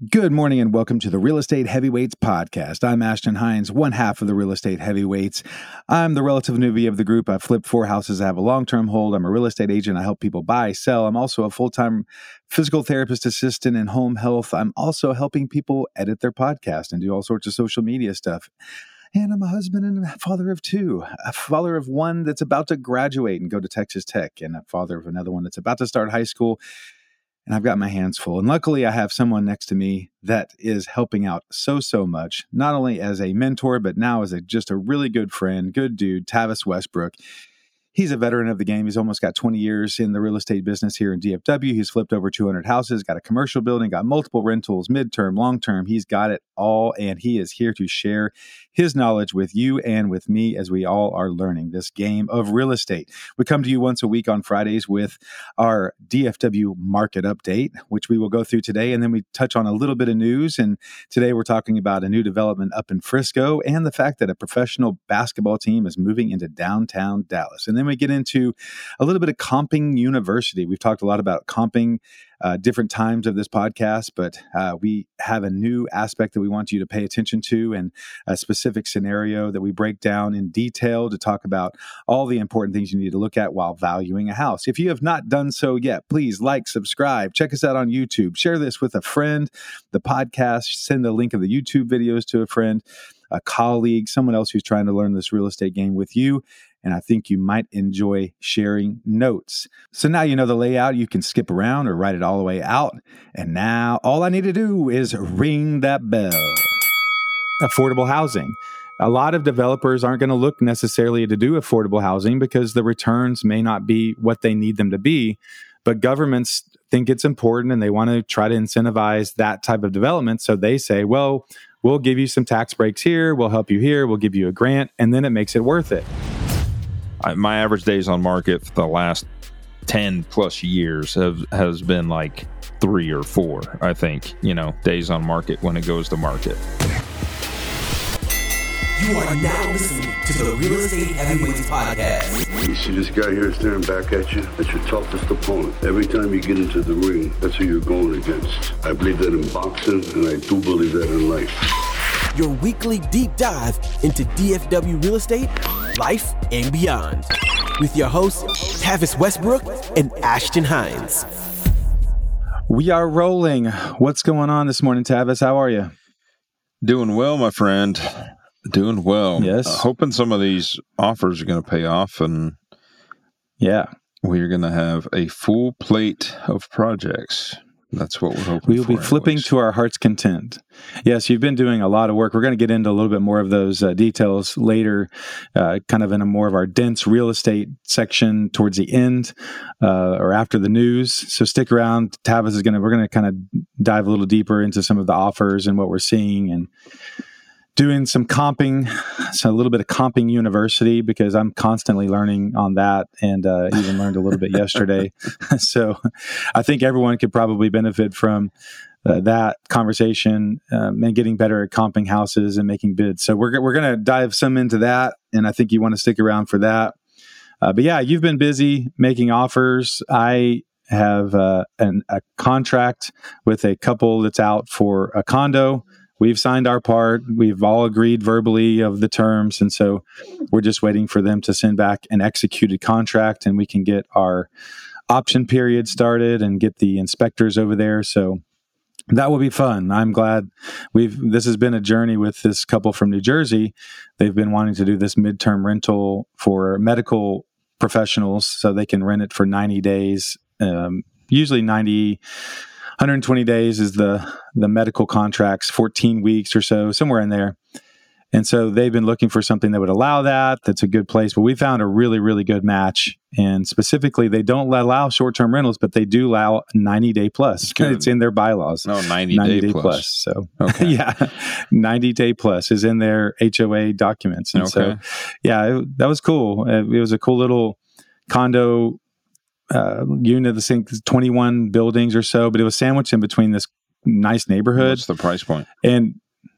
Good morning and welcome to the Real Estate Heavyweights podcast. I'm Ashton Hines, one half of the Real Estate Heavyweights. I'm the relative newbie of the group. I've flipped 4 houses. I have a long-term hold. I'm a real estate agent. I help people buy, sell. I'm also a full-time physical therapist assistant in home health. I'm also helping people edit their podcast and do all sorts of social media stuff. And I'm a husband and a father of 2, a father of 1 that's about to graduate and go to Texas Tech, and a father of another one that's about to start high school. And I've got my hands full. And luckily, I have someone next to me that is helping out so much, not only as a mentor, but now as just a really good friend, good dude, Tavis Westbrook. He's a veteran of the game. He's almost got 20 years in the real estate business here in DFW. He's flipped over 200 houses, got a commercial building, got multiple rentals, midterm, long-term. He's got it all, and he is here to share his knowledge with you and with me as we all are learning this game of real estate. We come to you once a week on Fridays with our DFW market update, which we will go through today, and then we touch on a little bit of news. And today we're talking about a new development up in Frisco and the fact that a professional basketball team is moving into downtown Dallas. And then we get into a little bit of Comping University. We've talked a lot about comping different times of this podcast, but we have a new aspect that we want you to pay attention to and a specific scenario that we break down in detail to talk about all the important things you need to look at while valuing a house. If you have not done so yet, please like, subscribe, check us out on YouTube, share this with a friend, the podcast, send a link of the YouTube videos to a friend, a colleague, someone else who's trying to learn this real estate game with you. And I think you might enjoy sharing notes. So now you know the layout. You can skip around or write it all the way out. And now all I need to do is ring that bell. Affordable housing. A lot of developers aren't going to look necessarily to do affordable housing because the returns may not be what they need them to be. But governments think it's important and they want to try to incentivize that type of development. So they say, well, we'll give you some tax breaks here. We'll help you here. We'll give you a grant. And then it makes it worth it. My average days on market for the last 10 plus years has been like 3 or 4, I think, days on market when it goes to market. You are now listening to the Real Estate Heavyweights podcast. You see this guy here staring back at you? That's your toughest opponent. Every time you get into the ring, that's who you're going against. I believe that in boxing, and I do believe that in life. Your weekly deep dive into DFW real estate, life, and beyond. With your hosts, Tavis Westbrook and Ashton Hines. We are rolling. What's going on this morning, Tavis? How are you? Doing well, my friend. Doing well. Yes. Hoping some of these offers are going to pay off, and we're going to have a full plate of projects. That's what we're hoping we will be flipping to our heart's content. Yes, you've been doing a lot of work. We're going to get into a little bit more of those details later, kind of in a more of our dense real estate section towards the end or after the news. So stick around. Tavis we're going to kind of dive a little deeper into some of the offers and what we're seeing and doing some comping, so a little bit of Comping University, because I'm constantly learning on that and even learned a little bit yesterday. So I think everyone could probably benefit from that conversation and getting better at comping houses and making bids. So we're going to dive some into that, and I think you want to stick around for that. But yeah, you've been busy making offers. I have a contract with a couple that's out for a condo. We've signed our part. We've all agreed verbally of the terms. And so we're just waiting for them to send back an executed contract and we can get our option period started and get the inspectors over there. So that will be fun. I'm glad this has been a journey with this couple from New Jersey. They've been wanting to do this midterm rental for medical professionals so they can rent it for 90 days, usually 120 days is the medical contracts, 14 weeks or so, somewhere in there. And so they've been looking for something that would allow that. That's a good place. But we found a really, really good match. And specifically, they don't allow short-term rentals, but they do allow 90-day plus. Good. It's in their bylaws. No, 90-day plus. So, okay. Yeah, 90-day plus is in their HOA documents. And so, yeah, that was cool. It was a cool little condo unit, I think 21 buildings or so, but it was sandwiched in between this nice neighborhood. What's the price point? And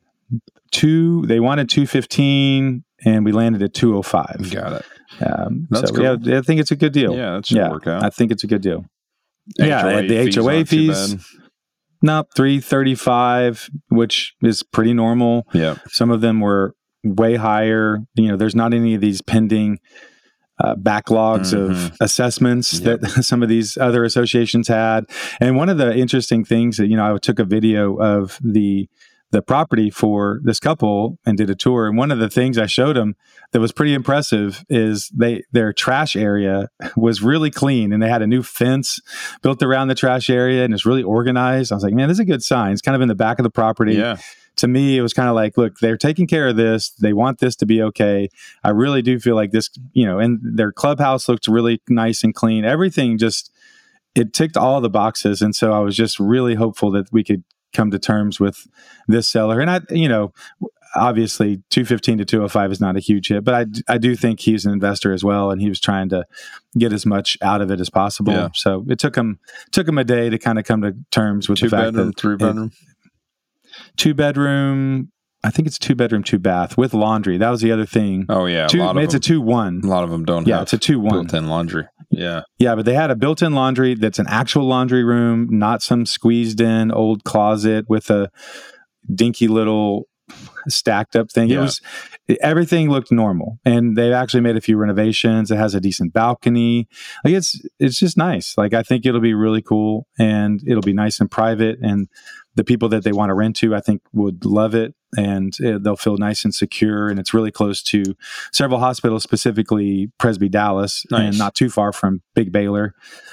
they wanted $215 and we landed at $205. Got it. That's cool. Yeah, I think it's a good deal. Yeah, that should work out. I think it's a good deal. HOA the HOA fees. No, 335, which is pretty normal. Yeah. Some of them were way higher. There's not any of these pending backlogs of assessments that some of these other associations had. And one of the interesting things that, I took a video of the property for this couple and did a tour. And one of the things I showed them that was pretty impressive is their trash area was really clean, and they had a new fence built around the trash area, and it's really organized. I was like, man, this is a good sign. It's kind of in the back of the property. Yeah. To me, it was kind of like, look, they're taking care of this. They want this to be okay. I really do feel like this, and their clubhouse looked really nice and clean. Everything it ticked all the boxes. And so I was just really hopeful that we could come to terms with this seller. And obviously 215 to 205 is not a huge hit, but I do think he's an investor as well. And he was trying to get as much out of it as possible. Yeah. So it took him a day to kind of come to terms with the fact that 3-bedroom. 2-bedroom. I think it's 2-bedroom, 2-bath with laundry. That was the other thing. Oh yeah. It's a 2-1. A lot of them don't have it's a 2-1. built-in laundry. Yeah. Yeah, but they had a built-in laundry that's an actual laundry room, not some squeezed in old closet with a dinky little stacked up thing. Yeah. Everything looked normal, and they've actually made a few renovations. It has a decent balcony. Like it's just nice. Like I think it'll be really cool, and it'll be nice and private, and the people that they want to rent to, I think, would love it, and they'll feel nice and secure. And it's really close to several hospitals, specifically Presby Dallas, and not too far from Big Baylor.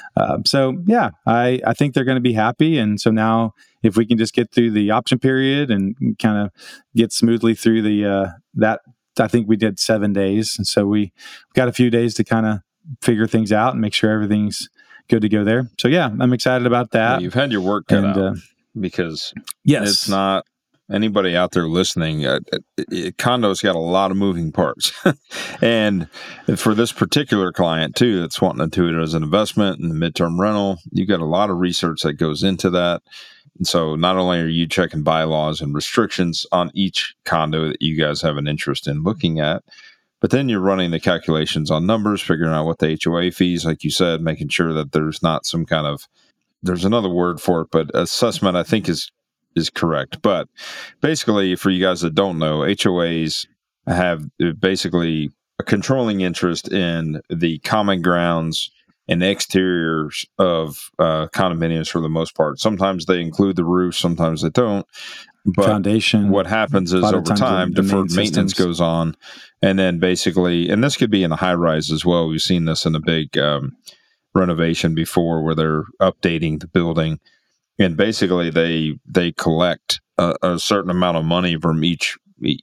So yeah, I think they're going to be happy. And so now, if we can just get through the option period and kind of get smoothly through that, I think we did 7 days, and so we've got a few days to kind of figure things out and make sure everything's good to go there. So yeah, I'm excited about that. Well, you've had your work cut out. Because it's not anybody out there listening. Condo's got a lot of moving parts. And for this particular client, too, that's wanting to do it as an investment in the midterm rental, you got a lot of research that goes into that. And so not only are you checking bylaws and restrictions on each condo that you guys have an interest in looking at, but then you're running the calculations on numbers, figuring out what the HOA fees, like you said, making sure that there's not some kind of, there's another word for it, but assessment I think is correct. But basically, for you guys that don't know, HOAs have basically a controlling interest in the common grounds and exteriors of condominiums for the most part. Sometimes they include the roof, sometimes they don't. But foundation. What happens is over time, deferred maintenance goes on. And then basically, and this could be in a high rise as well. We've seen this in a big renovation before where they're updating the building. And basically, they collect a certain amount of money from each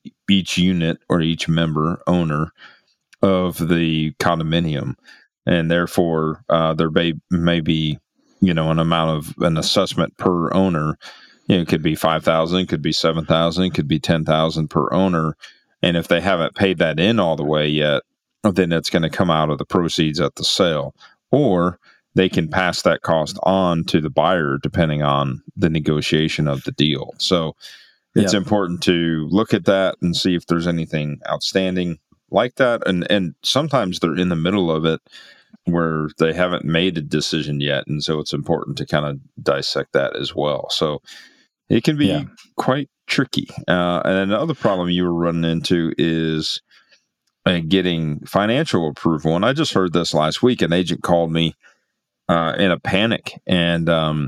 unit or each member owner of the condominium. And therefore, there may be, an amount of an assessment per owner. It could be $5,000, could be $7,000, could be $10,000 per owner. And if they haven't paid that in all the way yet, then it's going to come out of the proceeds at the sale. Or they can pass that cost on to the buyer depending on the negotiation of the deal. So it's important to look at that and see if there's anything outstanding like that. And sometimes they're in the middle of it where they haven't made a decision yet. And so it's important to kind of dissect that as well. So it can be quite tricky. And another problem you were running into is getting financial approval. And I just heard this last week. An agent called me in a panic, and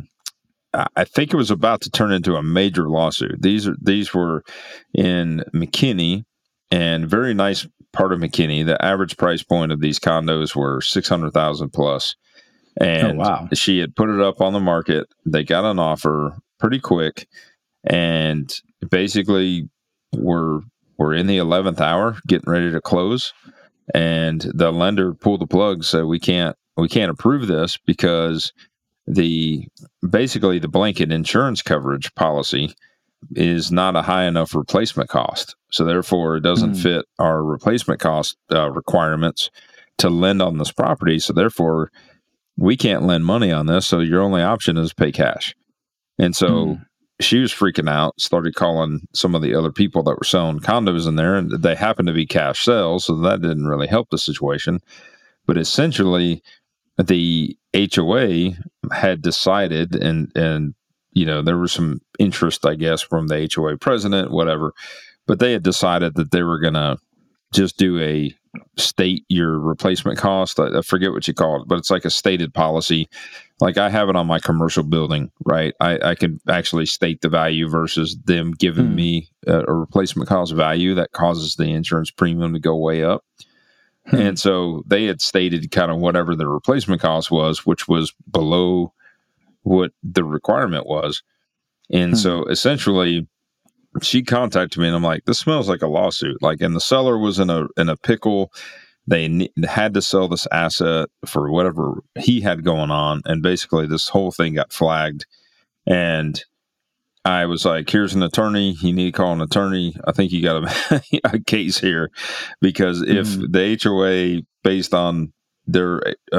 I think it was about to turn into a major lawsuit. These were in McKinney, and very nice part of McKinney. The average price point of these condos were $600,000 plus. And she had put it up on the market. They got an offer pretty quick, and basically we're in the 11th hour, getting ready to close, and the lender pulled the plug, said we can't approve this because the blanket insurance coverage policy is not a high enough replacement cost. So therefore, it doesn't fit our replacement cost requirements to lend on this property. So therefore, we can't lend money on this. So your only option is pay cash. And so she was freaking out, started calling some of the other people that were selling condos in there, and they happened to be cash sales. So that didn't really help the situation. But essentially, the HOA had decided, and there was some interest, I guess, from the HOA president, whatever, but they had decided that they were going to just do a state your replacement cost. I forget what you call it, but it's like a stated policy. Like I have it on my commercial building, right? I can actually state the value versus them giving me a replacement cost value that causes the insurance premium to go way up. And so they had stated kind of whatever the replacement cost was, which was below what the requirement was. And so essentially she contacted me and I'm like, this smells like a lawsuit. Like, and the seller was in a pickle. They had to sell this asset for whatever he had going on. And basically this whole thing got flagged. And I was like, here's an attorney. You need to call an attorney. I think you got a case here, because if the HOA, based on their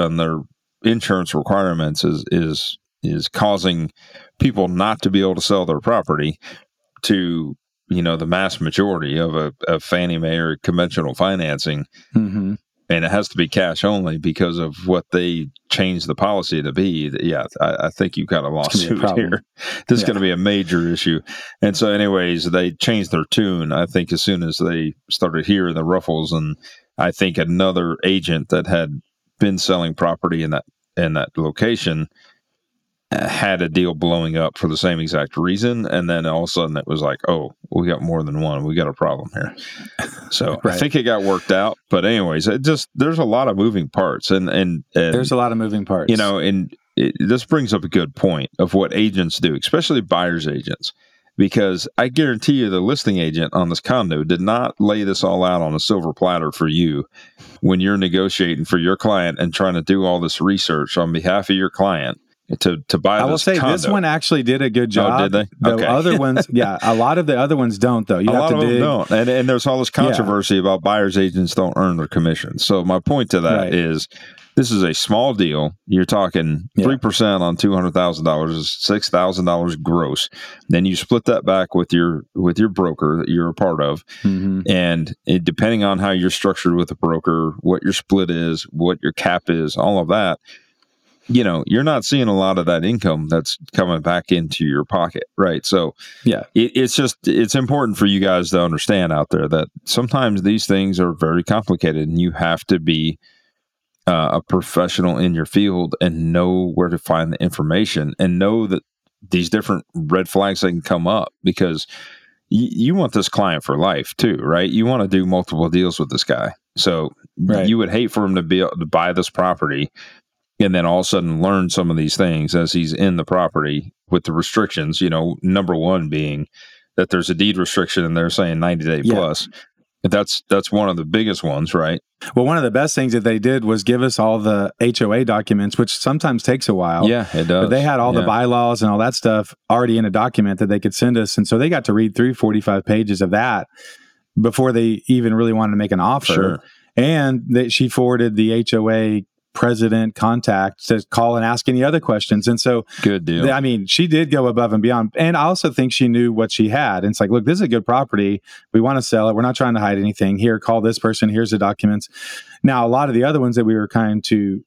insurance requirements, is causing people not to be able to sell their property to, the mass majority of Fannie Mae or conventional financing, and it has to be cash only because of what they changed the policy to be. Yeah, I think you've got a lawsuit here. This is going to be a major issue. And so anyways, they changed their tune, I think, as soon as they started hearing the ruffles. And I think another agent that had been selling property in that location had a deal blowing up for the same exact reason. And then all of a sudden it was like, oh, we got more than one. We got a problem here. So I think it got worked out. But anyways, there's a lot of moving parts. And there's a lot of moving parts. This brings up a good point of what agents do, especially buyer's agents, because I guarantee you the listing agent on this condo did not lay this all out on a silver platter for you when you're negotiating for your client and trying to do all this research on behalf of your client to buy this. I will say condo. This one actually did a good job. Oh, did they? Okay. The other ones, a lot of the other ones don't, though. You have to dig. Don't. And there's all this controversy about buyer's agents don't earn their commission. So my point to that is this is a small deal. You're talking 3% on $200,000 is $6,000 gross. Then you split that back with your broker that you're a part of. And depending on how you're structured with the broker, what your split is, what your cap is, all of that, you're not seeing a lot of that income that's coming back into your pocket, right? So it's important for you guys to understand out there that sometimes these things are very complicated and you have to be a professional in your field and know where to find the information and know that these different red flags that can come up, because you want this client for life too, right? You want to do multiple deals with this guy. So you would hate for him to be able to buy this property and then all of a sudden learn some of these things as he's in the property with the restrictions, number one being that there's a deed restriction and they're saying 90-day plus. That's one of the biggest ones, right? Well, one of the best things that they did was give us all the HOA documents, which sometimes takes a while. Yeah, it does. But they had all the bylaws and all that stuff already in a document that they could send us. And so they got to read through 45 pages of that before they even really wanted to make an offer. Sure. And she forwarded the HOA president contact to call and ask any other questions. And so good deal. I mean, she did go above and beyond. And I also think she knew what she had. And it's like, look, this is a good property. We want to sell it. We're not trying to hide anything. Here, call this person. Here's the documents. Now, a lot of the other ones that we were trying to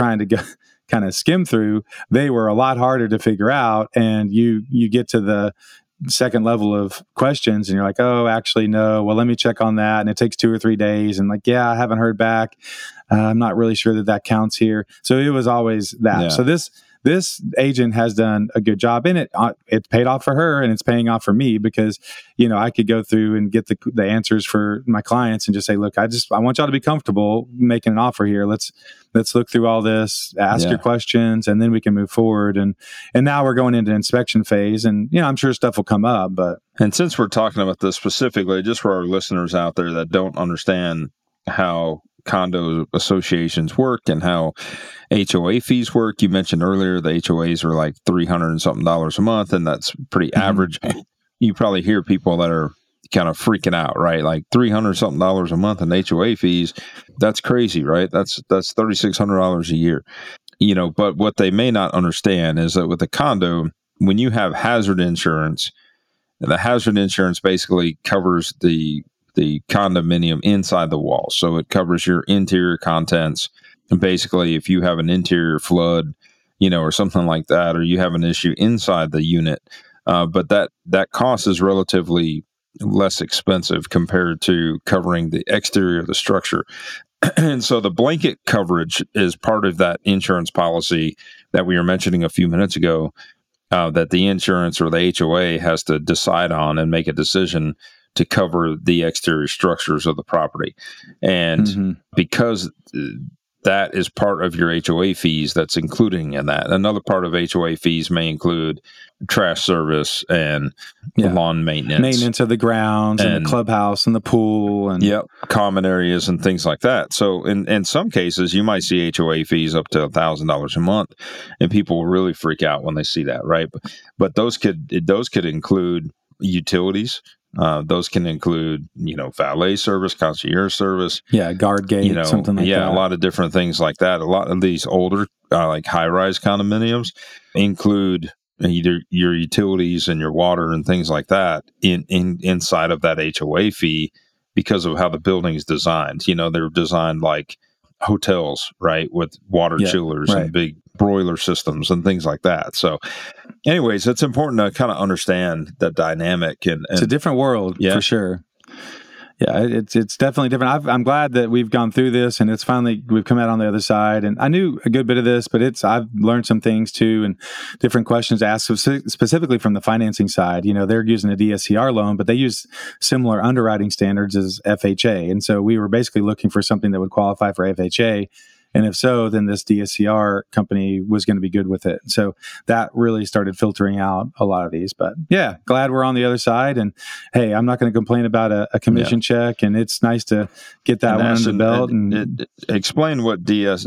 kind of skim through, they were a lot harder to figure out. And you get to the second level of questions and you're like, oh, actually, no. Well, let me check on that. And it takes 2 or 3 days. And like, I haven't heard back. I'm not really sure that counts here. So it was always that. Yeah. So this agent has done a good job in it. It's paid off for her and it's paying off for me because, I could go through and get the answers for my clients and just say, look, I want y'all to be comfortable making an offer here. Let's look through all this, ask your questions, and then we can move forward. And now we're going into inspection phase and, I'm sure stuff will come up, and since we're talking about this specifically, just for our listeners out there that don't understand how condo associations work and how HOA fees work. You mentioned earlier the HOAs are like $300 and something a month, and that's pretty average. You probably hear people that are kind of freaking out, right? Like $300 something a month in HOA fees. That's crazy, right? That's $3,600 a year. But what they may not understand is that with a condo, when you have hazard insurance, the hazard insurance basically covers the condominium inside the wall. So it covers your interior contents. And basically, if you have an interior flood, or something like that, or you have an issue inside the unit. But that cost is relatively less expensive compared to covering the exterior of the structure. And so the blanket coverage is part of that insurance policy that we were mentioning a few minutes ago, that the insurance or the HOA has to decide on and make a decision to cover the exterior structures of the property. And because that is part of your HOA fees, that's including in that. Another part of HOA fees may include trash service and lawn maintenance of the grounds and the clubhouse and the pool and common areas and things like that. So in some cases, you might see HOA fees up to $1,000 a month, and people will really freak out when they see that, right? But those could include utilities. Those can include, valet service, concierge service. Yeah, guard gate, something like that. Yeah, a lot of different things like that. A lot of these older, like high-rise condominiums include either your utilities and your water and things like that inside of that HOA fee because of how the building is designed. They're designed like hotels, right, with water chillers and big broiler systems and things like that. So anyways, it's important to kind of understand the dynamic. And it's a different world for sure. Yeah, it's definitely different. I'm glad that we've gone through this and we've come out on the other side. And I knew a good bit of this, but I've learned some things too, and different questions asked specifically from the financing side. They're using a DSCR loan, but they use similar underwriting standards as FHA. And so we were basically looking for something that would qualify for FHA. And if so, then this DSCR company was going to be good with it. So that really started filtering out a lot of these. But yeah, glad we're on the other side. And hey, I'm not going to complain about a commission check. And it's nice to get that one under the belt. And explain what a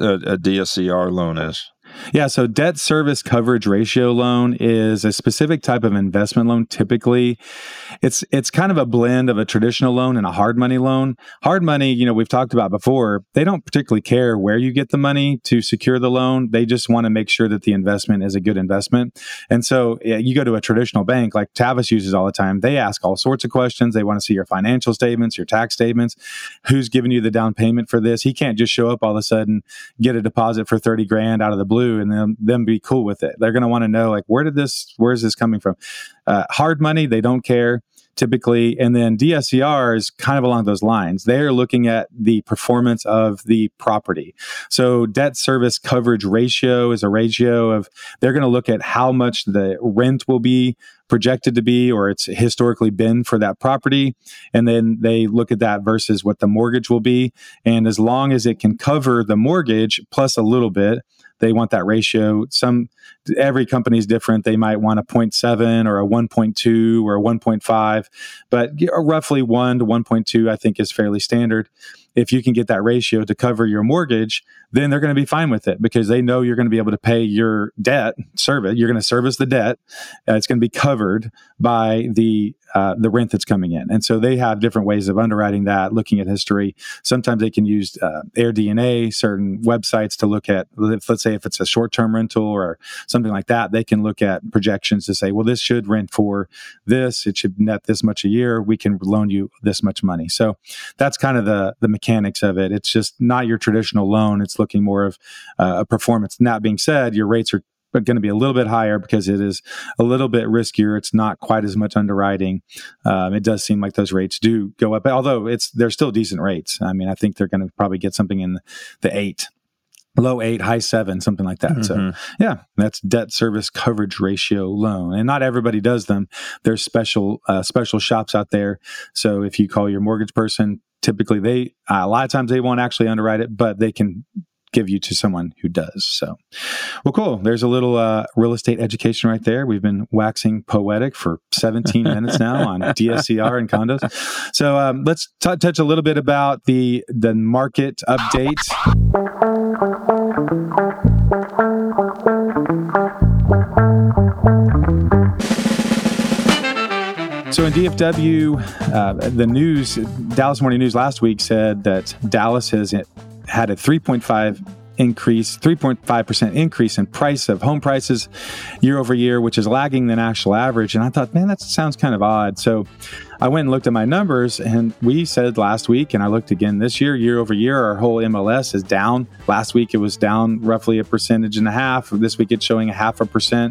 DSCR loan is. Yeah, so debt service coverage ratio loan is a specific type of investment loan. Typically, it's kind of a blend of a traditional loan and a hard money loan. Hard money, we've talked about before, they don't particularly care where you get the money to secure the loan. They just want to make sure that the investment is a good investment. And so you go to a traditional bank like Tavis uses all the time. They ask all sorts of questions. They want to see your financial statements, your tax statements, who's giving you the down payment for this. He can't just show up all of a sudden, get a deposit for $30,000 out of the blue and them be cool with it. They're going to want to know, like, where is this coming from? Hard money, they don't care typically. And then DSCR is kind of along those lines. They're looking at the performance of the property. So debt service coverage ratio is a ratio of, they're going to look at how much the rent will be projected to be, or it's historically been for that property. And then they look at that versus what the mortgage will be. And as long as it can cover the mortgage plus a little bit, they want that ratio. Every company is different. They might want a 0.7 or a 1.2 or a 1.5, but roughly 1 to 1.2, I think, is fairly standard. If you can get that ratio to cover your mortgage, then they're going to be fine with it because they know you're going to be able to pay your debt, service. You're going to service the debt. It's going to be covered by the rent that's coming in. And so they have different ways of underwriting that, looking at history. Sometimes they can use AirDNA, certain websites to look at, let's say if it's a short-term rental or something like that, they can look at projections to say, well, this should rent for this. It should net this much a year. We can loan you this much money. So that's kind of the mechanics of it. It's just not your traditional loan. It's looking more of a performance. And that being said, your rates are going to be a little bit higher because it is a little bit riskier. It's not quite as much underwriting. It does seem like those rates do go up, although they're still decent rates. I mean, I think they're going to probably get something in the 8, low 8, high 7, something like that. Mm-hmm. So yeah, that's debt service coverage ratio loan. And not everybody does them. There's special shops out there. So if you call your mortgage person, typically a lot of times they won't actually underwrite it, but they can give you to someone who does. So, well, cool. There's a little real estate education right there. We've been waxing poetic for 17 minutes now on DSCR and condos. So let's touch a little bit about the market update. So in DFW, the news, Dallas Morning News last week said that Dallas has had a 3.5 3.5% increase in price of home prices year over year, which is lagging the national average. And I thought, man, that sounds kind of odd. So I went and looked at my numbers, and we said last week, and I looked again this year over year, our whole MLS is down. Last week it was down roughly 1.5%. This week it's showing 0.5%.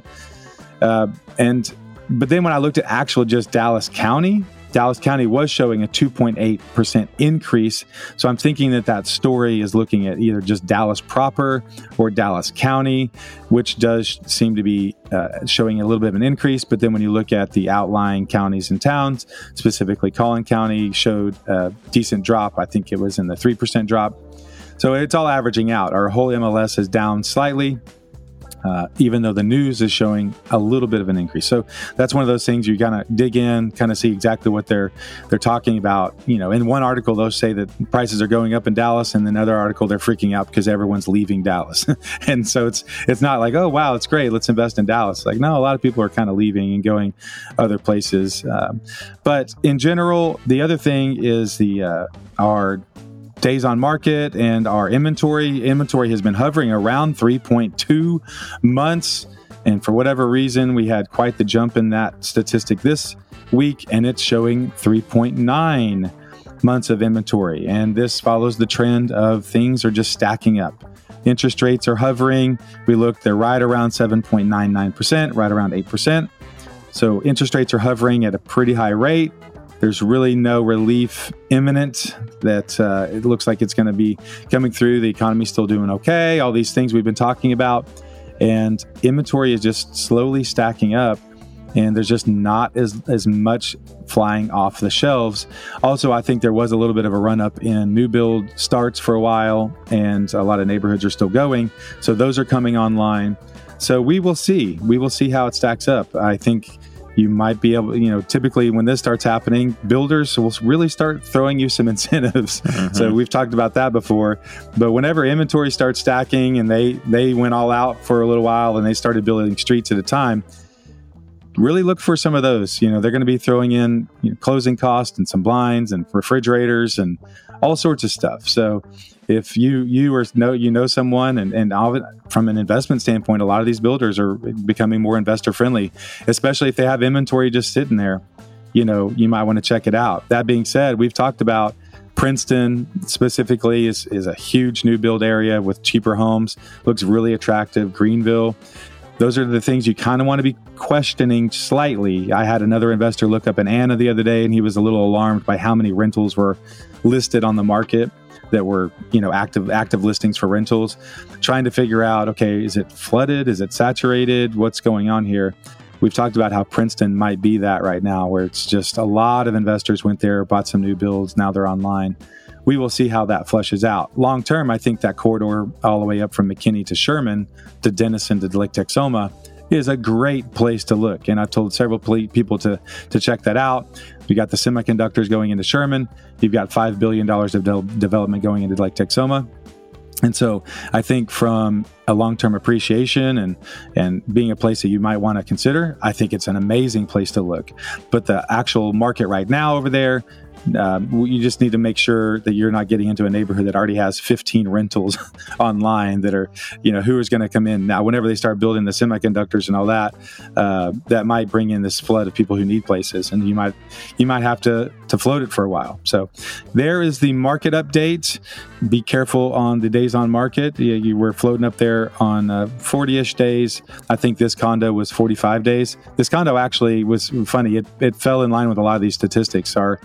But then when I looked at actual just Dallas County was showing a 2.8% increase. So I'm thinking that story is looking at either just Dallas proper or Dallas County, which does seem to be showing a little bit of an increase. But then when you look at the outlying counties and towns, specifically Collin County showed a decent drop. I think it was in the 3% drop. So it's all averaging out. Our whole MLS is down slightly. Even though the news is showing a little bit of an increase. So that's one of those things you kind of dig in, kind of see exactly what they're talking about. You know, in one article, they'll say that prices are going up in Dallas, and in another article, they're freaking out because everyone's leaving Dallas. And so it's not like, oh, wow, it's great, let's invest in Dallas. Like, no, a lot of people are kind of leaving and going other places. But in general, the other thing is our days on market and our inventory. Inventory has been hovering around 3.2 months. And for whatever reason, we had quite the jump in that statistic this week, and it's showing 3.9 months of inventory. And this follows the trend of things are just stacking up. Interest rates are hovering. They're right around 7.99%, right around 8%. So interest rates are hovering at a pretty high rate. There's really no relief imminent that it looks like it's going to be coming through. The economy's still doing okay. All these things we've been talking about. And inventory is just slowly stacking up. And there's just not as much flying off the shelves. Also, I think there was a little bit of a run-up in new build starts for a while. And a lot of neighborhoods are still going. So those are coming online. So we will see. We will see how it stacks up. I think you might be able, typically when this starts happening, builders will really start throwing you some incentives. Mm-hmm. So we've talked about that before. But whenever inventory starts stacking and they went all out for a little while and they started building streets at a time, really look for some of those. They're going to be throwing in closing costs and some blinds and refrigerators and all sorts of stuff. So if you know someone and from an investment standpoint, a lot of these builders are becoming more investor friendly, especially if they have inventory just sitting there. You might want to check it out. That being said, we've talked about Princeton specifically is a huge new build area with cheaper homes. Looks really attractive. Greenville. Those are the things you kind of want to be questioning slightly. I had another investor look up in Anna the other day, and he was a little alarmed by how many rentals were listed on the market that were, active listings for rentals, trying to figure out, okay, is it flooded? Is it saturated? What's going on here? We've talked about how Princeton might be that right now, where it's just a lot of investors went there, bought some new builds. Now they're online. We will see how that flushes out. Long term, I think that corridor all the way up from McKinney to Sherman to Denison to Lake Texoma is a great place to look. And I've told several people to check that out. You got the semiconductors going into Sherman. You've got $5 billion of development going into Lake Texoma. And so I think from a long-term appreciation and being a place that you might want to consider, I think it's an amazing place to look. But the actual market right now over there, you just need to make sure that you're not getting into a neighborhood that already has 15 rentals online that are, who is going to come in. Now, whenever they start building the semiconductors and all that, that might bring in this flood of people who need places, and you might have to float it for a while. So there is the market update. Be careful on the days on market. You were floating up there on 40-ish days. I think this condo was 45 days. This condo actually was funny. It fell in line with a lot of these statistics. Our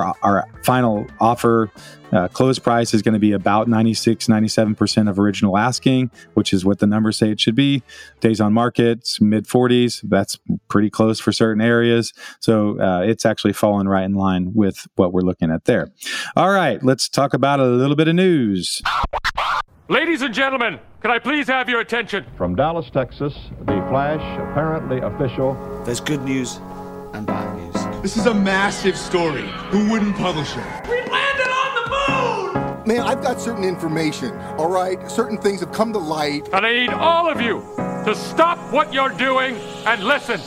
final offer close price is going to be about 96-97% of original asking, which is what the numbers say it should be. Days on market, mid-40s. That's pretty close for certain areas. So it's actually fallen right in line with what we're looking at there. All right, let's talk about a little bit of news. Ladies and gentlemen, can I please have your attention? From Dallas, Texas, the flash, apparently official. There's good news and bad news. This is a massive story. Who wouldn't publish it? We landed on the moon! Man, I've got certain information, all right? Certain things have come to light. And I need all of you to stop what you're doing and listen.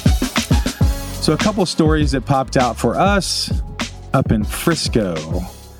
So a couple stories that popped out for us up in Frisco.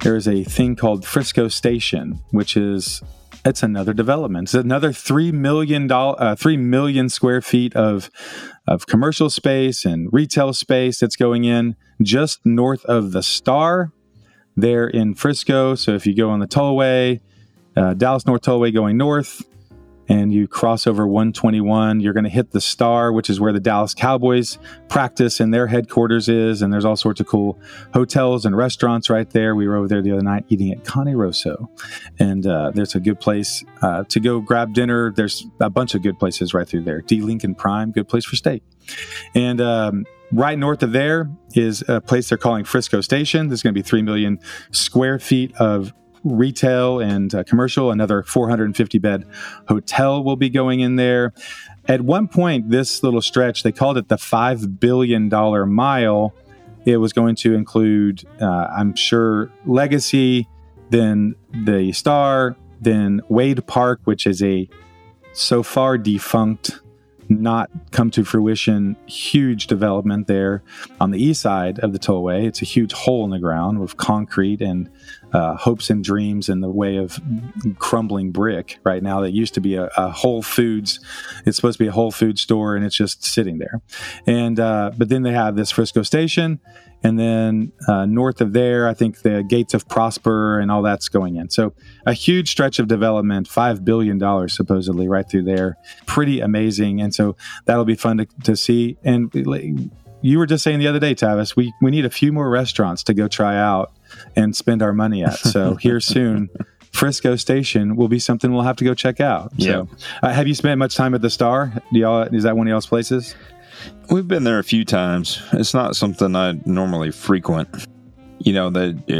there is a thing called Frisco Station, which it's another development. It's another $3 million square feet of commercial space and retail space that's going in just north of the Star there in Frisco. So if you go on the tollway, Dallas North Tollway going north, and you cross over 121, you're going to hit the Star, which is where the Dallas Cowboys practice and their headquarters is. And there's all sorts of cool hotels and restaurants right there. We were over there the other night eating at Cane Rosso. And there's a good place to go grab dinner. There's a bunch of good places right through there. D. Lincoln Prime, good place for steak. And right north of there is a place they're calling Frisco Station. There's going to be 3 million square feet of retail and commercial. Another 450-bed hotel will be going in there. At one point, this little stretch, they called it the $5 billion mile. It was going to include, I'm sure, Legacy, then the Star, then Wade Park, which is a so far defunct, not come to fruition, huge development there on the east side of the tollway. It's a huge hole in the ground with concrete and hopes and dreams in the way of crumbling brick right now. That used to be a Whole Foods. It's supposed to be a Whole Foods store, and it's just sitting there. And but then they have this Frisco Station, and then north of there, I think the Gates of Prosper and all that's going in. So a huge stretch of development, $5 billion supposedly right through there. Pretty amazing. And so that'll be fun to see. And you were just saying the other day, Tavis, we need a few more restaurants to go try out and spend our money at. So here soon, Frisco Station will be something we'll have to go check out. Yeah. So have you spent much time at the Star? Is that one of y'all's places? We've been there a few times. It's not something I normally frequent. You know,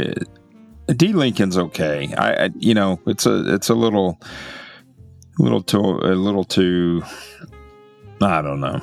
D. Lincoln's okay. I it's a little too. I don't know.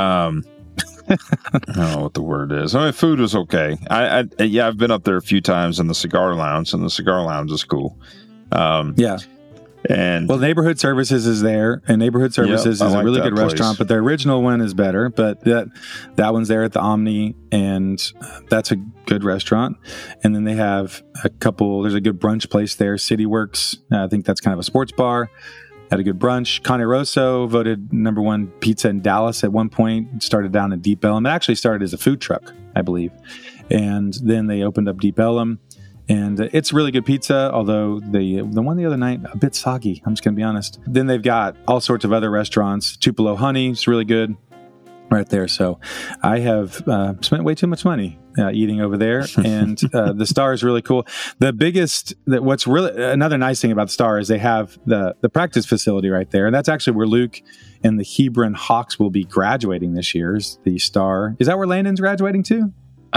I don't know what the word is. I mean, food is okay. I've been up there a few times in the cigar lounge, and the cigar lounge is cool. Yeah. And Neighborhood Services is there, and Neighborhood Services is a really good restaurant, but the original one is better. But that one's there at the Omni, and that's a good restaurant. And then they have there's a good brunch place there, City Works. I think that's kind of a sports bar. Had a good brunch. Cane Rosso voted #1 pizza in Dallas at one point. It started down in Deep Ellum. It actually started as a food truck, I believe. And then they opened up Deep Ellum. And it's really good pizza, although the one the other night, a bit soggy. I'm just going to be honest. Then they've got all sorts of other restaurants. Tupelo Honey is really good right there. So I have spent way too much money eating over there. And the Star is really cool. What's really another nice thing about the Star is they have the practice facility right there. And that's actually where Luke and the Hebron Hawks will be graduating this year. Is the Star. Is that where Landon's graduating to?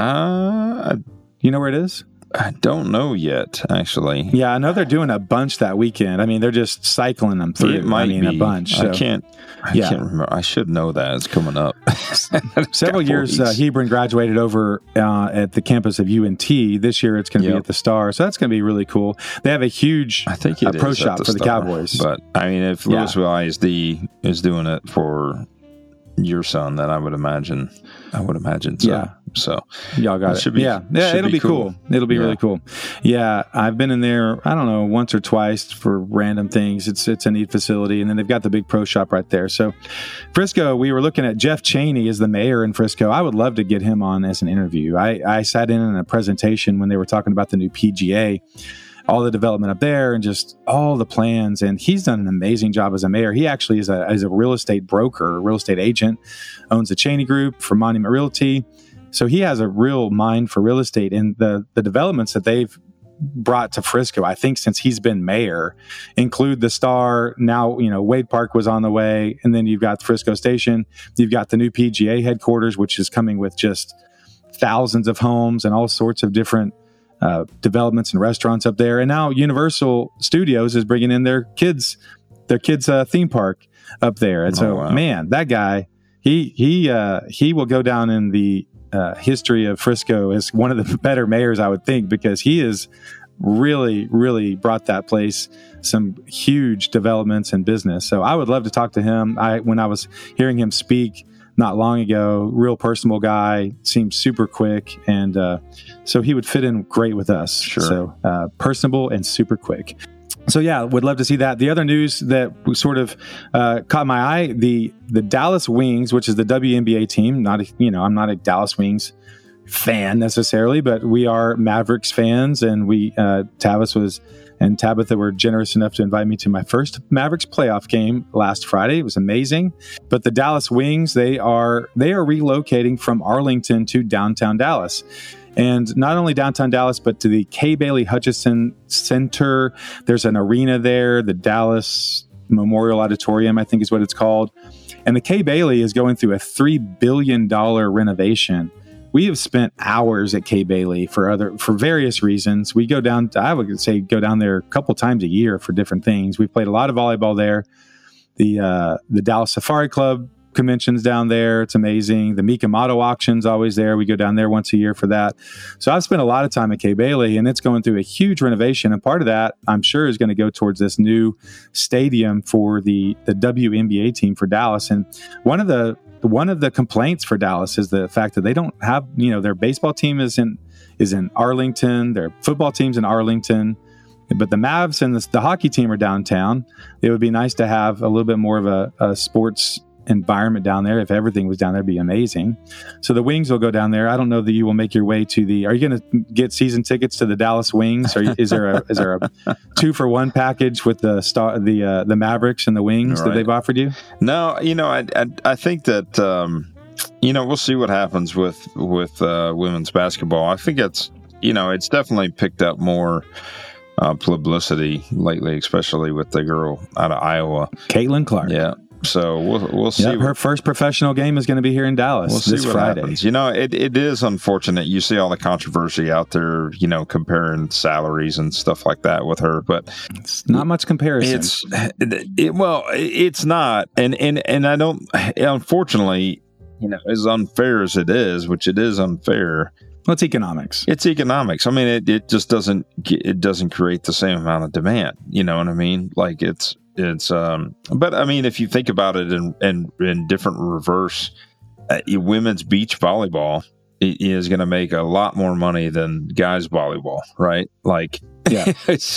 You know where it is? I don't know yet, actually. Yeah, I know they're doing a bunch that weekend. I mean, they're just cycling them through. It might be a bunch. So. I can't remember. I should know that. It's coming up. Several years, Hebron graduated over at the campus of UNT. This year, it's going to be at the Star. So that's going to be really cool. They have a huge pro shop for the Cowboys. But, I mean, if Louisville ISD is doing it for your son, then I would imagine so. Yeah. So y'all got it. It'll be cool. It'll be really cool. Yeah, I've been in there, I don't know, once or twice for random things. It's a neat facility, and then they've got the big pro shop right there. So Frisco, we were looking at Jeff Cheney as the mayor in Frisco. I would love to get him on as an interview. I sat in a presentation when they were talking about the new PGA, all the development up there and just all the plans. And he's done an amazing job as a mayor. He actually is a real estate broker, a real estate agent, owns the Cheney Group for Monument Realty. So he has a real mind for real estate, and the developments that they've brought to Frisco, I think since he's been mayor, include the Star. Now, Wade Park was on the way, and then you've got the Frisco Station. You've got the new PGA headquarters, which is coming with just thousands of homes and all sorts of different developments and restaurants up there. And now Universal Studios is bringing in their kids' theme park up there. And man, that guy, he will go down in the history of Frisco as one of the better mayors, I would think, because he has really, really brought that place some huge developments and business. So I would love to talk to him. When I was hearing him speak not long ago. Real personable guy, seems super quick, and so he would fit in great with us. Sure. So personable and super quick. So yeah, would love to see that. The other news that sort of caught my eye, the Dallas Wings, which is the WNBA team. I'm not a Dallas Wings fan necessarily, but we are Mavericks fans, and we Tavis and Tabitha were generous enough to invite me to my first Mavericks playoff game last Friday. It was amazing. But the Dallas Wings, they are relocating from Arlington to downtown Dallas. And not only downtown Dallas, but to the Kay Bailey Hutchison Center. There's an arena there, the Dallas Memorial Auditorium, I think is what it's called. And the Kay Bailey is going through a $3 billion renovation. We have spent hours at Kay Bailey for various reasons. We go down, I would say, go down there a couple times a year for different things. We played a lot of volleyball there. The Dallas Safari Club conventions down there. It's amazing. The Mika Motto auction's always there. We go down there once a year for that. So I've spent a lot of time at Kay Bailey, and it's going through a huge renovation. And part of that, I'm sure, is going to go towards this new stadium for the WNBA team for Dallas. And one of the complaints for Dallas is the fact that they don't have, their baseball team is in Arlington, their football team's in Arlington, but the Mavs and the hockey team are downtown. It would be nice to have a little bit more of a sports environment down there. If everything was down there, it'd be amazing. So the Wings will go down there. I don't know that you will make your way to are you going to get season tickets to the Dallas Wings? Is there a 2-for-1 package with the Mavericks and the Wings that they've offered you? No, I think that we'll see what happens with women's basketball. I think it's definitely picked up more publicity lately, especially with the girl out of Iowa, Caitlin Clark. Yeah. So we'll see. Yep, her first professional game is going to be here in Dallas this Friday. Happens. It is unfortunate. You see all the controversy out there, comparing salaries and stuff like that with her, but it's not much comparison. It's not. And I don't, unfortunately, as unfair as it is, which it is unfair. Well, it's economics. It's economics. I mean, it just doesn't create the same amount of demand. You know what I mean? Like but I mean, if you think about it in different reverse, women's beach volleyball is going to make a lot more money than guys volleyball, right? Like, yeah, it's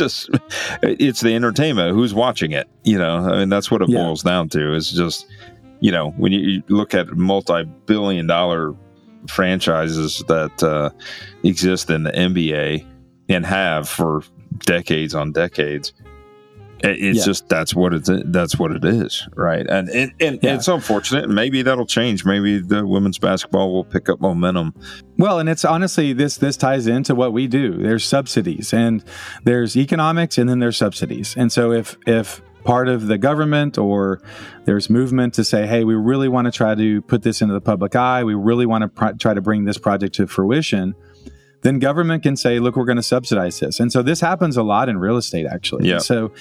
the entertainment. Who's watching it? I mean, that's what it boils down to. It's just, when you look at multi-billion-dollar franchises that exist in the NBA and have for decades on decades. It's just that's what it is, right? And it's unfortunate. Maybe that'll change. Maybe the women's basketball will pick up momentum. Well, and it's honestly this ties into what we do. There's subsidies, and there's economics, and then there's subsidies. And so if part of the government or there's movement to say, hey, we really want to try to put this into the public eye, we really want to try to bring this project to fruition, then government can say, look, we're going to subsidize this. And so this happens a lot in real estate, actually. Yeah. So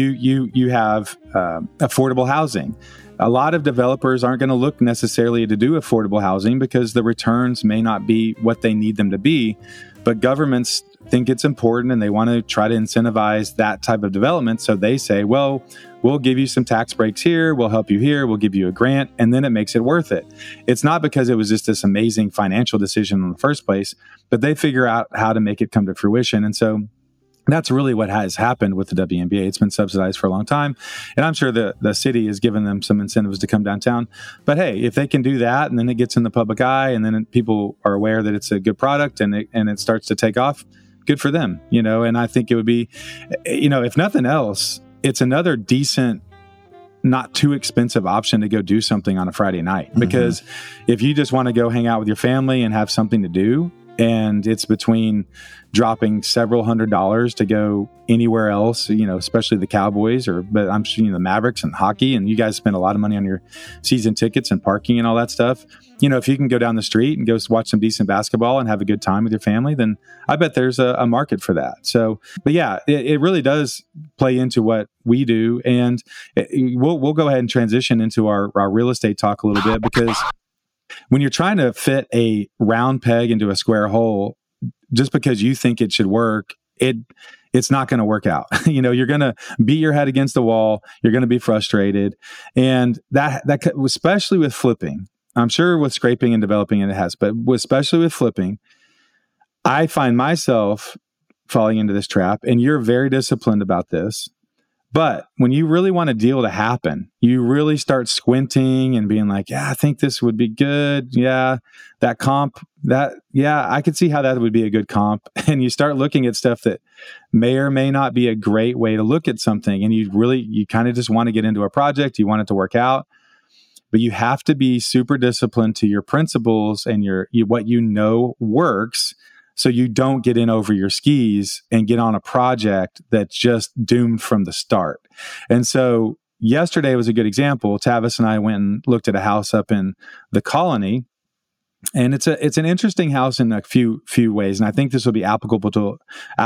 you have affordable housing. A lot of developers aren't going to look necessarily to do affordable housing because the returns may not be what they need them to be. But governments think it's important and they want to try to incentivize that type of development. So they say, well, we'll give you some tax breaks here. We'll help you here. We'll give you a grant. And then it makes it worth it. It's not because it was just this amazing financial decision in the first place, but they figure out how to make it come to fruition. And so that's really what has happened with the WNBA. It's been subsidized for a long time. And I'm sure the city has given them some incentives to come downtown. But hey, if they can do that and then it gets in the public eye and then people are aware that it's a good product and it starts to take off, good for them, and I think it would be, if nothing else, it's another decent, not too expensive option to go do something on a Friday night. Because if you just want to go hang out with your family and have something to do, and it's between dropping several $100s to go anywhere else, especially the Cowboys but I'm sure the Mavericks and hockey, and you guys spend a lot of money on your season tickets and parking and all that stuff. If you can go down the street and go watch some decent basketball and have a good time with your family, then I bet there's a market for that. So, but yeah, it really does play into what we do. And we'll go ahead and transition into our real estate talk a little bit, because when you're trying to fit a round peg into a square hole, just because you think it should work, it's not going to work out. You're going to beat your head against the wall. You're going to be frustrated. And that especially with flipping, I'm sure with scraping and developing it has, but especially with flipping, I find myself falling into this trap, and you're very disciplined about this. But when you really want a deal to happen, you really start squinting and being like, yeah, I think this would be good. Yeah, that comp, I could see how that would be a good comp. And you start looking at stuff that may or may not be a great way to look at something. And you kind of just want to get into a project. You want it to work out. But you have to be super disciplined to your principles and what you know works, so you don't get in over your skis and get on a project that's just doomed from the start. And so yesterday was a good example. Tavis and I went and looked at a house up in the Colony, and it's an interesting house in a few ways. And I think this will be applicable to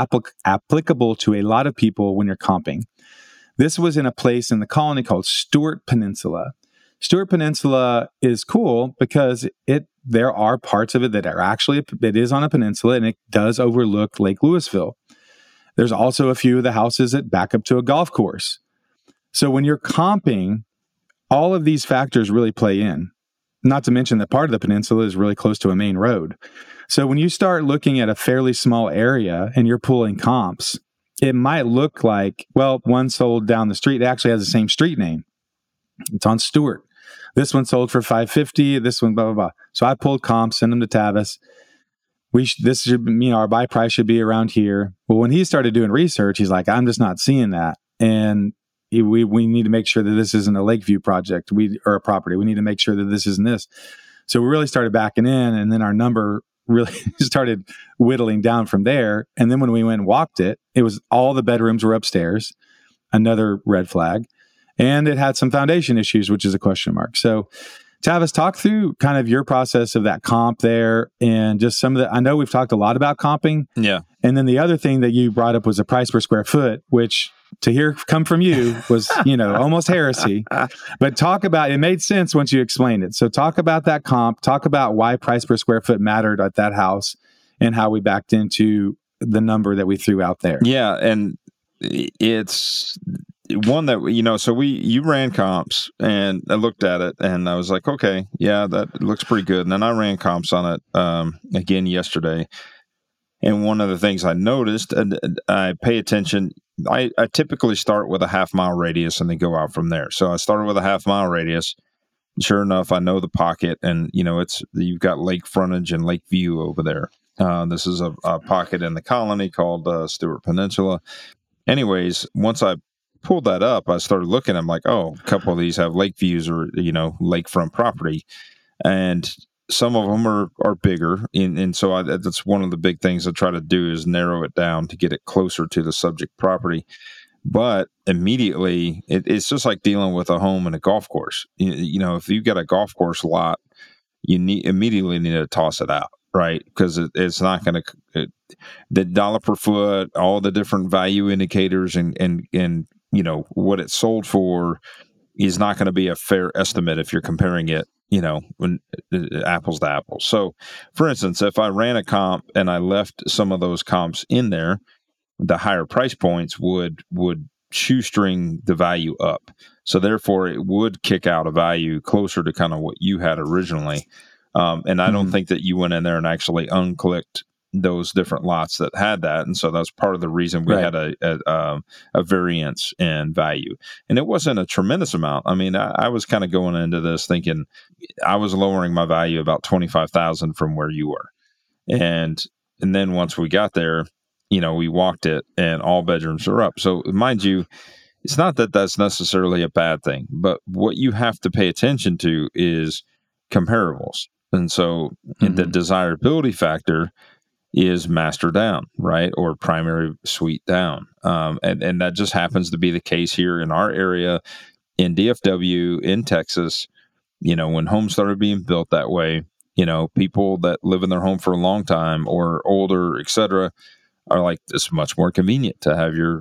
a lot of people when you're comping. This was in a place in the Colony called Stewart Peninsula. Stewart Peninsula is cool because there are parts of it that are actually, it is on a peninsula, and it does overlook Lake Louisville. There's also a few of the houses that back up to a golf course. So when you're comping, all of these factors really play in, not to mention that part of the peninsula is really close to a main road. So when you start looking at a fairly small area and you're pulling comps, it might look like, well, one sold down the street. It actually has the same street name. It's on Stewart. This one sold for $550. This one, blah, blah, blah. So I pulled comps, sent them to Tavis. Our buy price should be around here. Well, when he started doing research, he's like, I'm just not seeing that. And we need to make sure that this isn't a Lakeview project or a property. We need to make sure that this isn't this. So we really started backing in, and then our number really started whittling down from there. And then when we went and walked it, it was all the bedrooms were upstairs, another red flag. And it had some foundation issues, which is a question mark. So Tavis, talk through kind of your process of that comp there, and just some of I know we've talked a lot about comping. Yeah. And then the other thing that you brought up was the price per square foot, which to hear come from you was, almost heresy. But talk about, it made sense once you explained it. So talk about that comp, talk about why price per square foot mattered at that house and how we backed into the number that we threw out there. Yeah. And it's one that, so you ran comps, and I looked at it and I was like, okay, yeah, that looks pretty good. And then I ran comps on it again yesterday. And one of the things I noticed, and I pay attention, I typically start with a half-mile radius and then go out from there. So I started with a half-mile radius. Sure enough, I know the pocket, and you've got lake frontage and lake view over there. This is a pocket in the Colony called Stewart Peninsula. Anyways, once I pulled that up, I started looking. I'm like, oh, a couple of these have lake views or lakefront property, and some of them are bigger. And so that's one of the big things I try to do is narrow it down to get it closer to the subject property. But immediately, it's just like dealing with a home and a golf course. If you've got a golf course lot, you immediately need to toss it out, right? Because it's not going to the dollar per foot, all the different value indicators, and what it's sold for is not going to be a fair estimate if you're comparing it, when apples to apples. So, for instance, if I ran a comp and I left some of those comps in there, the higher price points would shoestring the value up. So therefore, it would kick out a value closer to kind of what you had originally. And I don't think that you went in there and actually unclicked those different lots that had that. And so that's part of the reason we had a variance in value. And it wasn't a tremendous amount. I mean, I was kind of going into this thinking I was lowering my value about $25,000 from where you were. And then once we got there, we walked it and all bedrooms are up. So mind you, it's not that that's necessarily a bad thing, but what you have to pay attention to is comparables. And so the desirability factor is master down, right? Or primary suite down. And that just happens to be the case here in our area, in DFW, in Texas. When homes started being built that way, people that live in their home for a long time or older, et cetera, are like, it's much more convenient to have your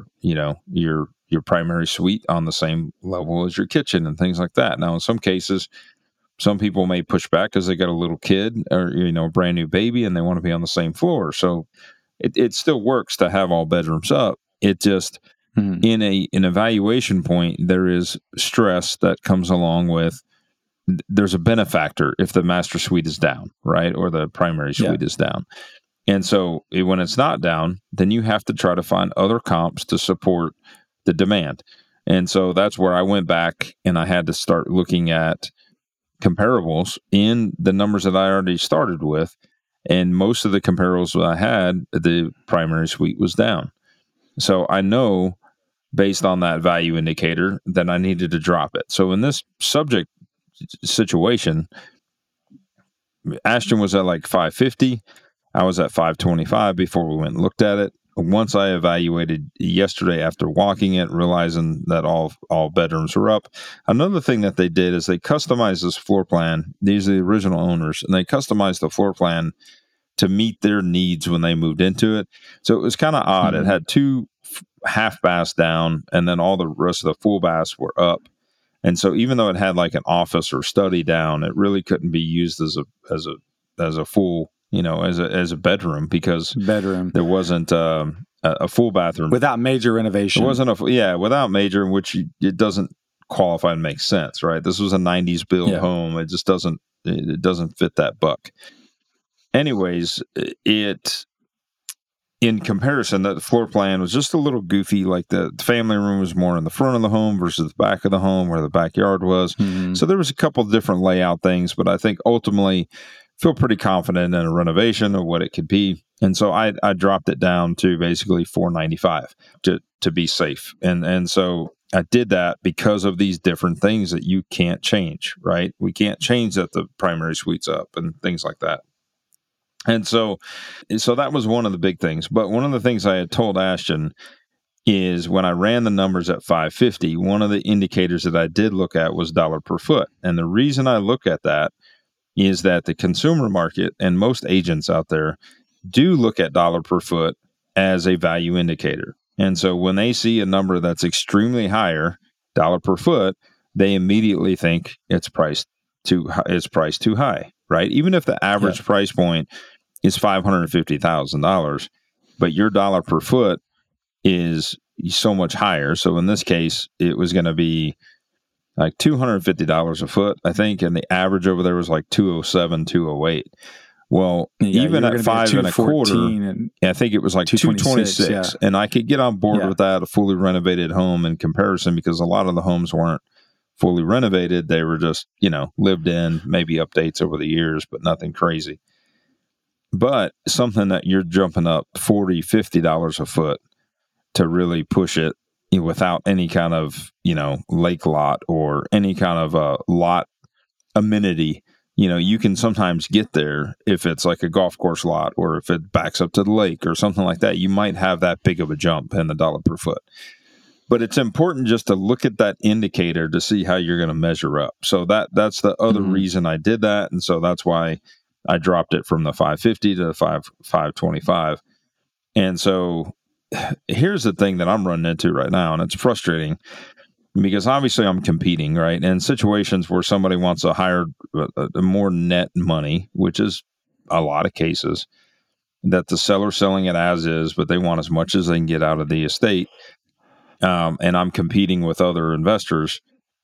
primary suite on the same level as your kitchen and things like that. Now, in some cases, some people may push back because they got a little kid or, a brand new baby and they want to be on the same floor. So it still works to have all bedrooms up. It just, in an evaluation point, there is stress that comes along with there's a benefactor if the master suite is down, right? Or the primary suite is down. And so when it's not down, then you have to try to find other comps to support the demand. And so that's where I went back and I had to start looking at comparables in the numbers that I already started with. And most of the comparables that I had, the primary suite was down. So I know based on that value indicator that I needed to drop it. So in this subject situation, Ashton was at like 550. I was at 525 before we went and looked at it. Once I evaluated yesterday after walking it, realizing that all bedrooms were up. Another thing that they did is they customized this floor plan. These are the original owners, and they customized the floor plan to meet their needs when they moved into it. So it was kind of odd. It had 2 half baths down, and then all the rest of the full baths were up. And so even though it had like an office or study down, it really couldn't be used as a full, as a bedroom because there wasn't a full bathroom without major renovation. It wasn't without major, in which it doesn't qualify and make sense, right? This was a 90s build home. It just doesn't fit that buck. Anyways, in comparison, that floor plan was just a little goofy. Like the family room was more in the front of the home versus the back of the home where the backyard was. Mm-hmm. So there was a couple of different layout things, but I think ultimately feel pretty confident in a renovation of what it could be. And so I dropped it down to basically $495 to be safe. And so I did that because of these different things that you can't change, right? We can't change that the primary suite's up and things like that. And so that was one of the big things. But one of the things I had told Ashton is when I ran the numbers at 550, one of the indicators that I did look at was dollar per foot. And the reason I look at that is that the consumer market and most agents out there do look at dollar per foot as a value indicator. And so when they see a number that's extremely higher, dollar per foot, they immediately think it's priced too high, right? Even if the average price point is $550,000, but your dollar per foot is so much higher. So in this case, it was going to be like $250 a foot, I think, and the average over there was like $207, $208. Well, even at 5 1/4, I think it was like $226, and I could get on board with that, a fully renovated home in comparison, because a lot of the homes weren't fully renovated. They were just, lived in, maybe updates over the years, but nothing crazy. But something that you're jumping up $40, $50 a foot to really push it without any kind of, lake lot or any kind of lot amenity. You can sometimes get there if it's like a golf course lot or if it backs up to the lake or something like that. You might have that big of a jump in the dollar per foot. But it's important just to look at that indicator to see how you're going to measure up. So that's the other reason I did that. And so that's why I dropped it from the 550 to the 525. And so here's the thing that I'm running into right now, and it's frustrating because obviously I'm competing, right? And situations where somebody wants a higher, more net money, which is a lot of cases, that the seller's selling it as is, but they want as much as they can get out of the estate. And I'm competing with other investors,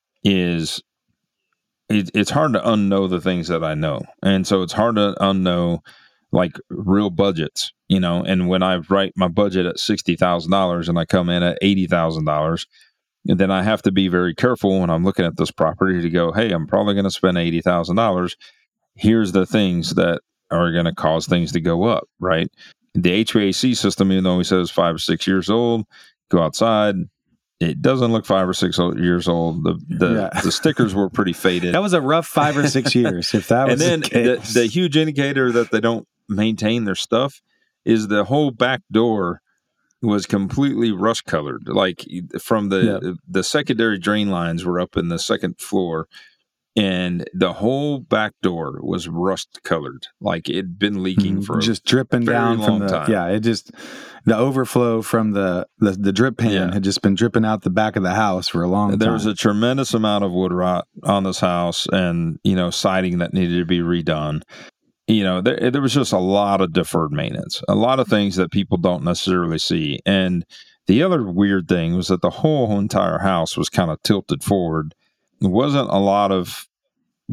it's hard to unknow the things that I know. And so it's hard to unknow like real budgets, and when I write my budget at $60,000 and I come in at $80,000, then I have to be very careful when I'm looking at this property to go, hey, I'm probably going to spend $80,000. Here's the things that are going to cause things to go up, right? The HVAC system, even though he says 5 or 6 years old, go outside. It doesn't look 5 or 6 years old. The stickers were pretty faded. That was a rough 5 or 6 years. If that was and then the huge indicator that they don't maintain their stuff is the whole back door was completely rust colored. Like from the secondary drain lines were up in the second floor, and the whole back door was rust colored. Like it'd been leaking for just dripping down from the time. It just the overflow from the drip pan had just been dripping out the back of the house for a long time. There was a tremendous amount of wood rot on this house, and siding that needed to be redone. There was just a lot of deferred maintenance, a lot of things that people don't necessarily see. And the other weird thing was that the whole entire house was kind of tilted forward. There wasn't a lot of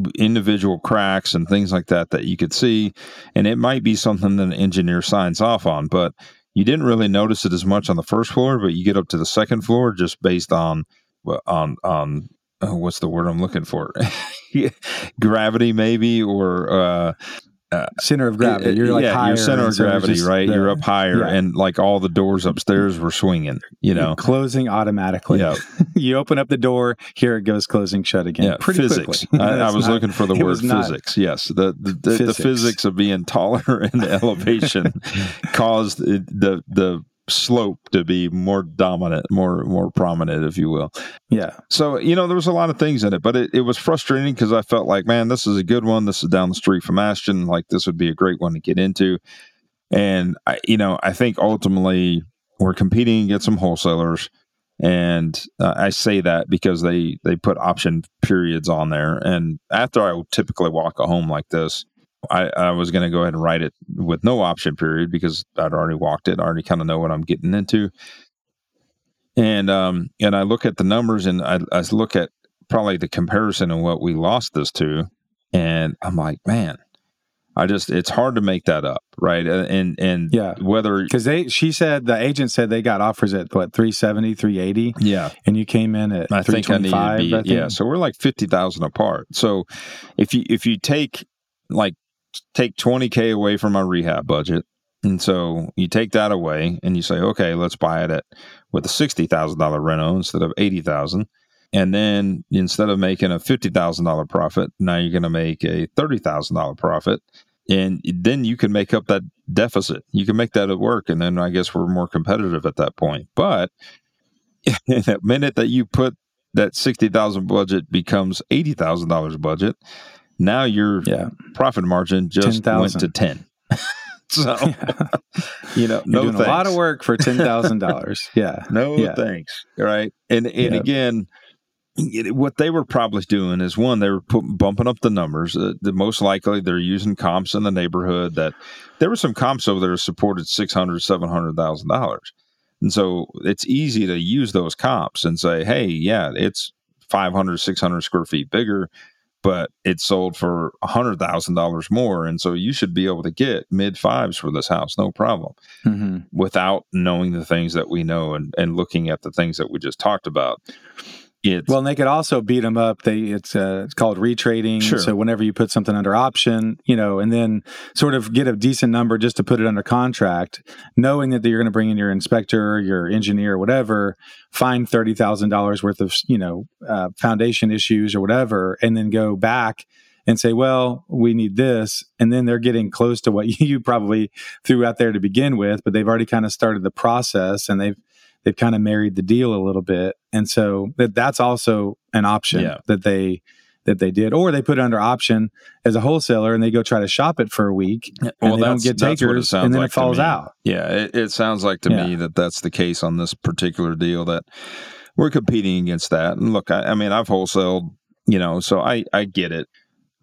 individual cracks and things like that you could see. And it might be something that an engineer signs off on, but you didn't really notice it as much on the first floor, but you get up to the second floor just based on what's the word I'm looking for? Gravity, maybe, or center of gravity. You're like higher. Your center of gravity, right? You're up higher, and like all the doors upstairs were swinging. Closing automatically. Yeah, you open up the door, here it goes closing shut again. Yeah, pretty physics. quickly. I was looking for the word physics. Yes, the physics of being taller and the elevation caused the slope to be more dominant, more prominent, if you will. Yeah. So, there was a lot of things in it, but it was frustrating because I felt like, man, this is a good one. This is down the street from Ashton. Like, this would be a great one to get into. And, I think ultimately we're competing against some wholesalers. And I say that because they put option periods on there. And after I would typically walk a home like this, I was going to go ahead and write it with no option period because I'd already walked it. I already kind of know what I'm getting into. And I look at the numbers and I look at probably the comparison of what we lost this to. And I'm like, man, it's hard to make that up. Right. And yeah, whether, because she said, the agent said they got offers at what, 370, 380. Yeah. And you came in at I think I needed to be, yeah. So we're like 50,000 apart. So if you take $20K away from my rehab budget. And so you take that away and you say, okay, let's buy it with a $60,000 reno instead of $80,000. And then instead of making a $50,000 profit, now you're going to make a $30,000 profit. And then you can make up that deficit. You can make that at work. And then I guess we're more competitive at that point. But in the minute that you put that $60,000 budget becomes $80,000 budget, now your profit margin just 10, went to 10. So, you're doing a lot of work for $10,000. Yeah. No thanks. Right. And again, what they were probably doing is, one, they were bumping up the numbers. The most likely they're using comps in the neighborhood that there were some comps over there supported $600,000, $700,000. And so it's easy to use those comps and say, hey, yeah, it's 500, 600 square feet bigger, but it's sold for $100,000 more. And so you should be able to get mid fives for this house, no problem, without knowing the things that we know and looking at the things that we just talked about. And they could also beat them up. It's called retrading. Sure. So whenever you put something under option, and then sort of get a decent number just to put it under contract, knowing that you're going to bring in your inspector, your engineer, whatever, find $30,000 worth of, foundation issues or whatever, and then go back and say, well, we need this. And then they're getting close to what you probably threw out there to begin with, but they've already kind of started the process and they've kind of married the deal a little bit. And so that's also an option that they did, or they put it under option as a wholesaler and they go try to shop it for a week and they don't get takers and then it falls out. Yeah. It sounds like to me that that's the case on this particular deal, that we're competing against that. And look, I mean, I've wholesaled, so I get it.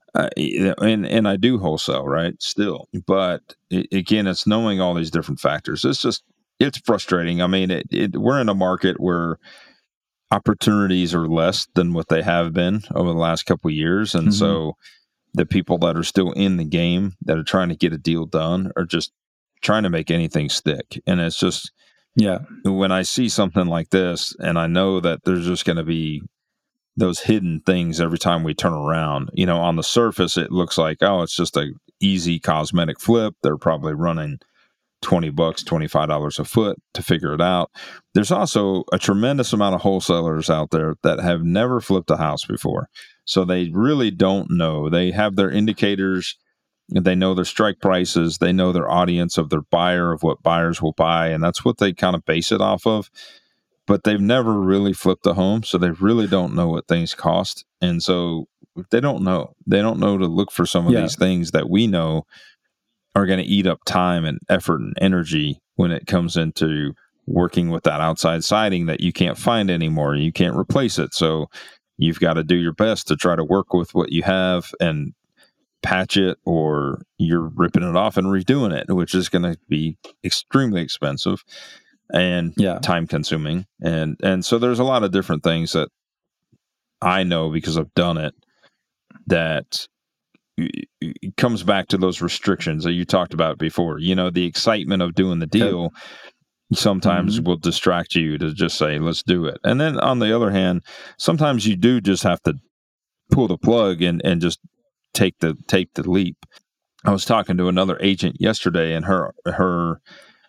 And I do wholesale, right? Still, but again, it's knowing all these different factors. It's frustrating. I mean, we're in a market where opportunities are less than what they have been over the last couple of years. And so the people that are still in the game that are trying to get a deal done are just trying to make anything stick. And it's just, when I see something like this and I know that there's just going to be those hidden things every time we turn around, on the surface, it looks like, oh, it's just a easy cosmetic flip. They're probably running $20, $25 a foot to figure it out. There's also a tremendous amount of wholesalers out there that have never flipped a house before. So they really don't know. They have their indicators. They know their strike prices. They know their audience of their buyer, of what buyers will buy. And that's what they kind of base it off of. But they've never really flipped a home. So they really don't know what things cost. And so they don't know. They don't know to look for some of these things that we know are going to eat up time and effort and energy when it comes into working with that outside siding that you can't find anymore. You can't replace it. So you've got to do your best to try to work with what you have and patch it, or you're ripping it off and redoing it, which is going to be extremely expensive and time consuming. And so there's a lot of different things that I know because I've done it that it comes back to those restrictions that you talked about before. The excitement of doing the deal sometimes will distract you to just say, let's do it. And then on the other hand, sometimes you do just have to pull the plug and just take the leap. I was talking to another agent yesterday, and her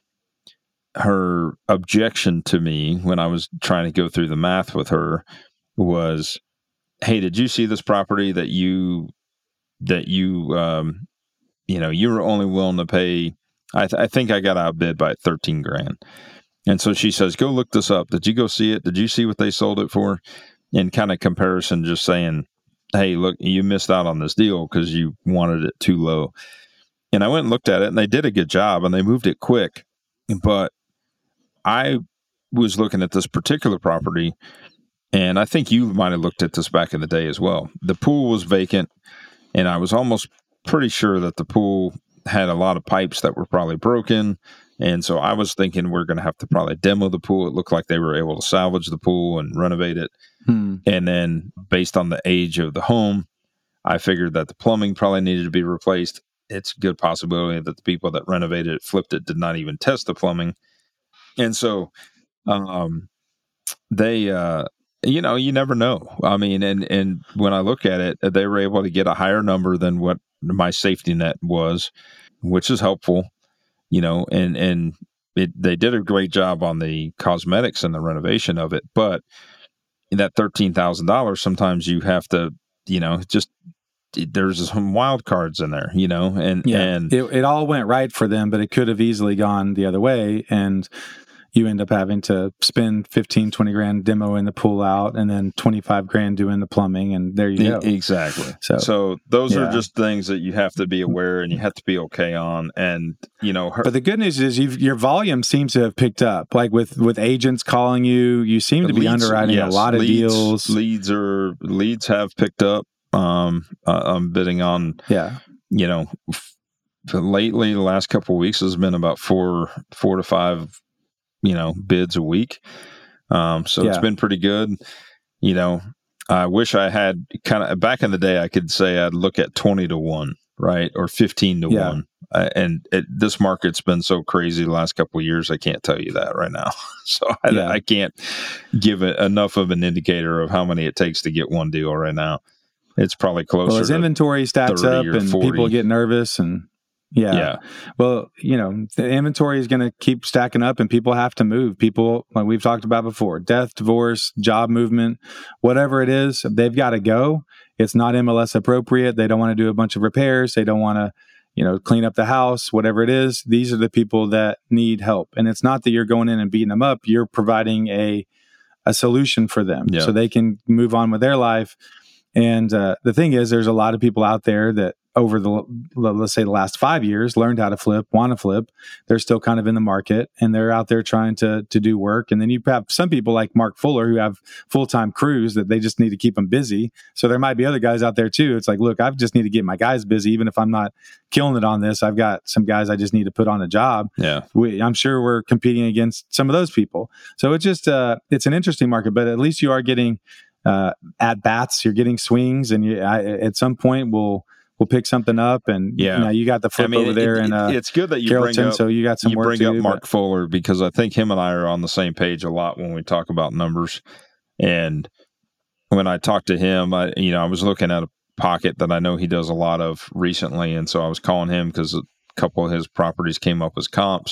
objection to me when I was trying to go through the math with her was, hey, did you see this property that you were only willing to pay? I think I got outbid by $13,000. And so she says, go look this up. Did you go see it? Did you see what they sold it for? In kind of comparison, just saying, hey, look, you missed out on this deal because you wanted it too low. And I went and looked at it, and they did a good job, and they moved it quick. But I was looking at this particular property, and I think you might have looked at this back in the day as well. The pool was vacant, and I was almost pretty sure that the pool had a lot of pipes that were probably broken. And so I was thinking we're going to have to probably demo the pool. It looked like they were able to salvage the pool and renovate it. And then based on the age of the home, I figured that the plumbing probably needed to be replaced. It's a good possibility that the people that renovated it, flipped it, did not even test the plumbing. And so they, you never know. I mean, and when I look at it, they were able to get a higher number than what my safety net was, which is helpful, and they did a great job on the cosmetics and the renovation of it. But that $13,000, sometimes you have to, there's some wild cards in there, and it all went right for them, but it could have easily gone the other way. And you end up having to spend $15,000-$20,000 demoing the pool out, and then $25,000 doing the plumbing, and there you go. Exactly. So those are just things that you have to be aware and you have to be okay on. And but the good news is your volume seems to have picked up. Like with agents calling you, you seem to be underwriting a lot of deals. Leads have picked up. I'm bidding on. Lately, the last couple of weeks has been about four to five bids a week. It's been pretty good. I wish I had kind of back in the day, I could say I'd look at 20 to 1, right? Or 15 to 1. This market's been so crazy the last couple of years. I can't tell you that right now. So I can't give it enough of an indicator of how many it takes to get one deal right now. It's probably closer. Well, as inventory stacks up and 40. People get nervous and well, the inventory is going to keep stacking up and people have to move. People, like we've talked about before, death, divorce, job movement, whatever it is, they've got to go. It's not MLS appropriate. They don't want to do a bunch of repairs. They don't want to, clean up the house, whatever it is. These are the people that need help. And it's not that you're going in and beating them up. You're providing a solution for them so they can move on with their life. And the thing is, there's a lot of people out there that over let's say the last 5 years learned how to flip, want to flip. They're still kind of in the market and they're out there trying to do work. And then you have some people like Mark Fuller who have full-time crews that they just need to keep them busy. So there might be other guys out there too. It's like, look, I just need to get my guys busy. Even if I'm not killing it on this, I've got some guys I just need to put on a job. I'm sure we're competing against some of those people. So it's just, it's an interesting market, but at least you are getting at bats, you're getting swings, and at some point we'll pick something up. And you got the flip over there, and it's good that you Carrollton, bring up. So you got some work to do, Mark Fuller, because I think him and I are on the same page a lot when we talk about numbers. And when I talked to him, I was looking at a pocket that I know he does a lot of recently, and so I was calling him because a couple of his properties came up as comps.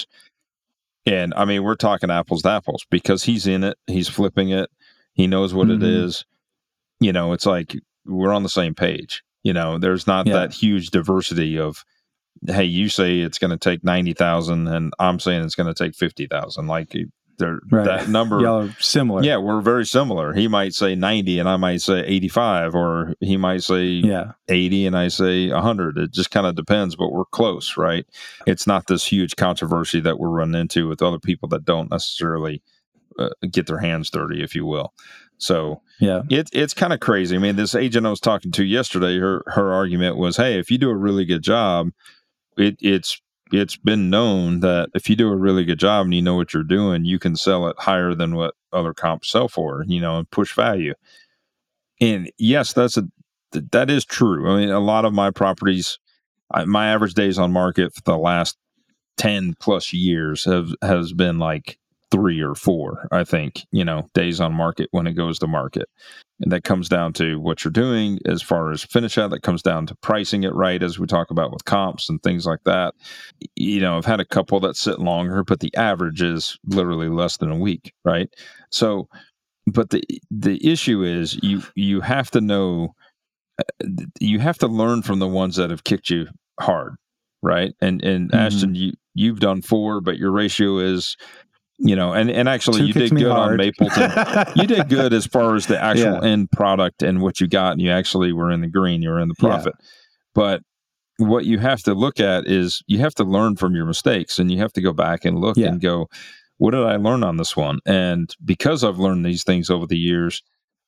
And I mean, we're talking apples to apples because he's in it, he's flipping it. He knows what it is. It's like we're on the same page. There's not that huge diversity of, hey, you say it's going to take 90,000 and I'm saying it's going to take 50,000. Like that number. Y'all are similar. Yeah, we're very similar. He might say 90 and I might say 85, or he might say 80 and I say 100. It just kind of depends, but we're close, right? It's not this huge controversy that we're running into with other people that don't necessarily get their hands dirty, if you will. So it's kind of crazy. I mean, this agent I was talking to yesterday, her argument was, hey, if you do a really good job, it's been known that if you do a really good job and you know what you're doing, you can sell it higher than what other comps sell for, and push value. And yes, that's that is true. I mean, a lot of my properties, my average days on market for the last 10 plus years has been like 3 or 4, I think, days on market when it goes to market. And that comes down to what you're doing as far as finish out. That comes down to pricing it right, as we talk about with comps and things like that. I've had a couple that sit longer, but the average is literally less than a week, right? So, but the issue is you have to know, you have to learn from the ones that have kicked you hard, right? And Ashton, you've done 4, but your ratio is, and actually 2 you did good on Mapleton. You did good as far as the actual end product and what you got, and you actually were in the green, you were in the profit. But what you have to look at is you have to learn from your mistakes, and you have to go back and look and go, what did I learn on this one? And because I've learned these things over the years,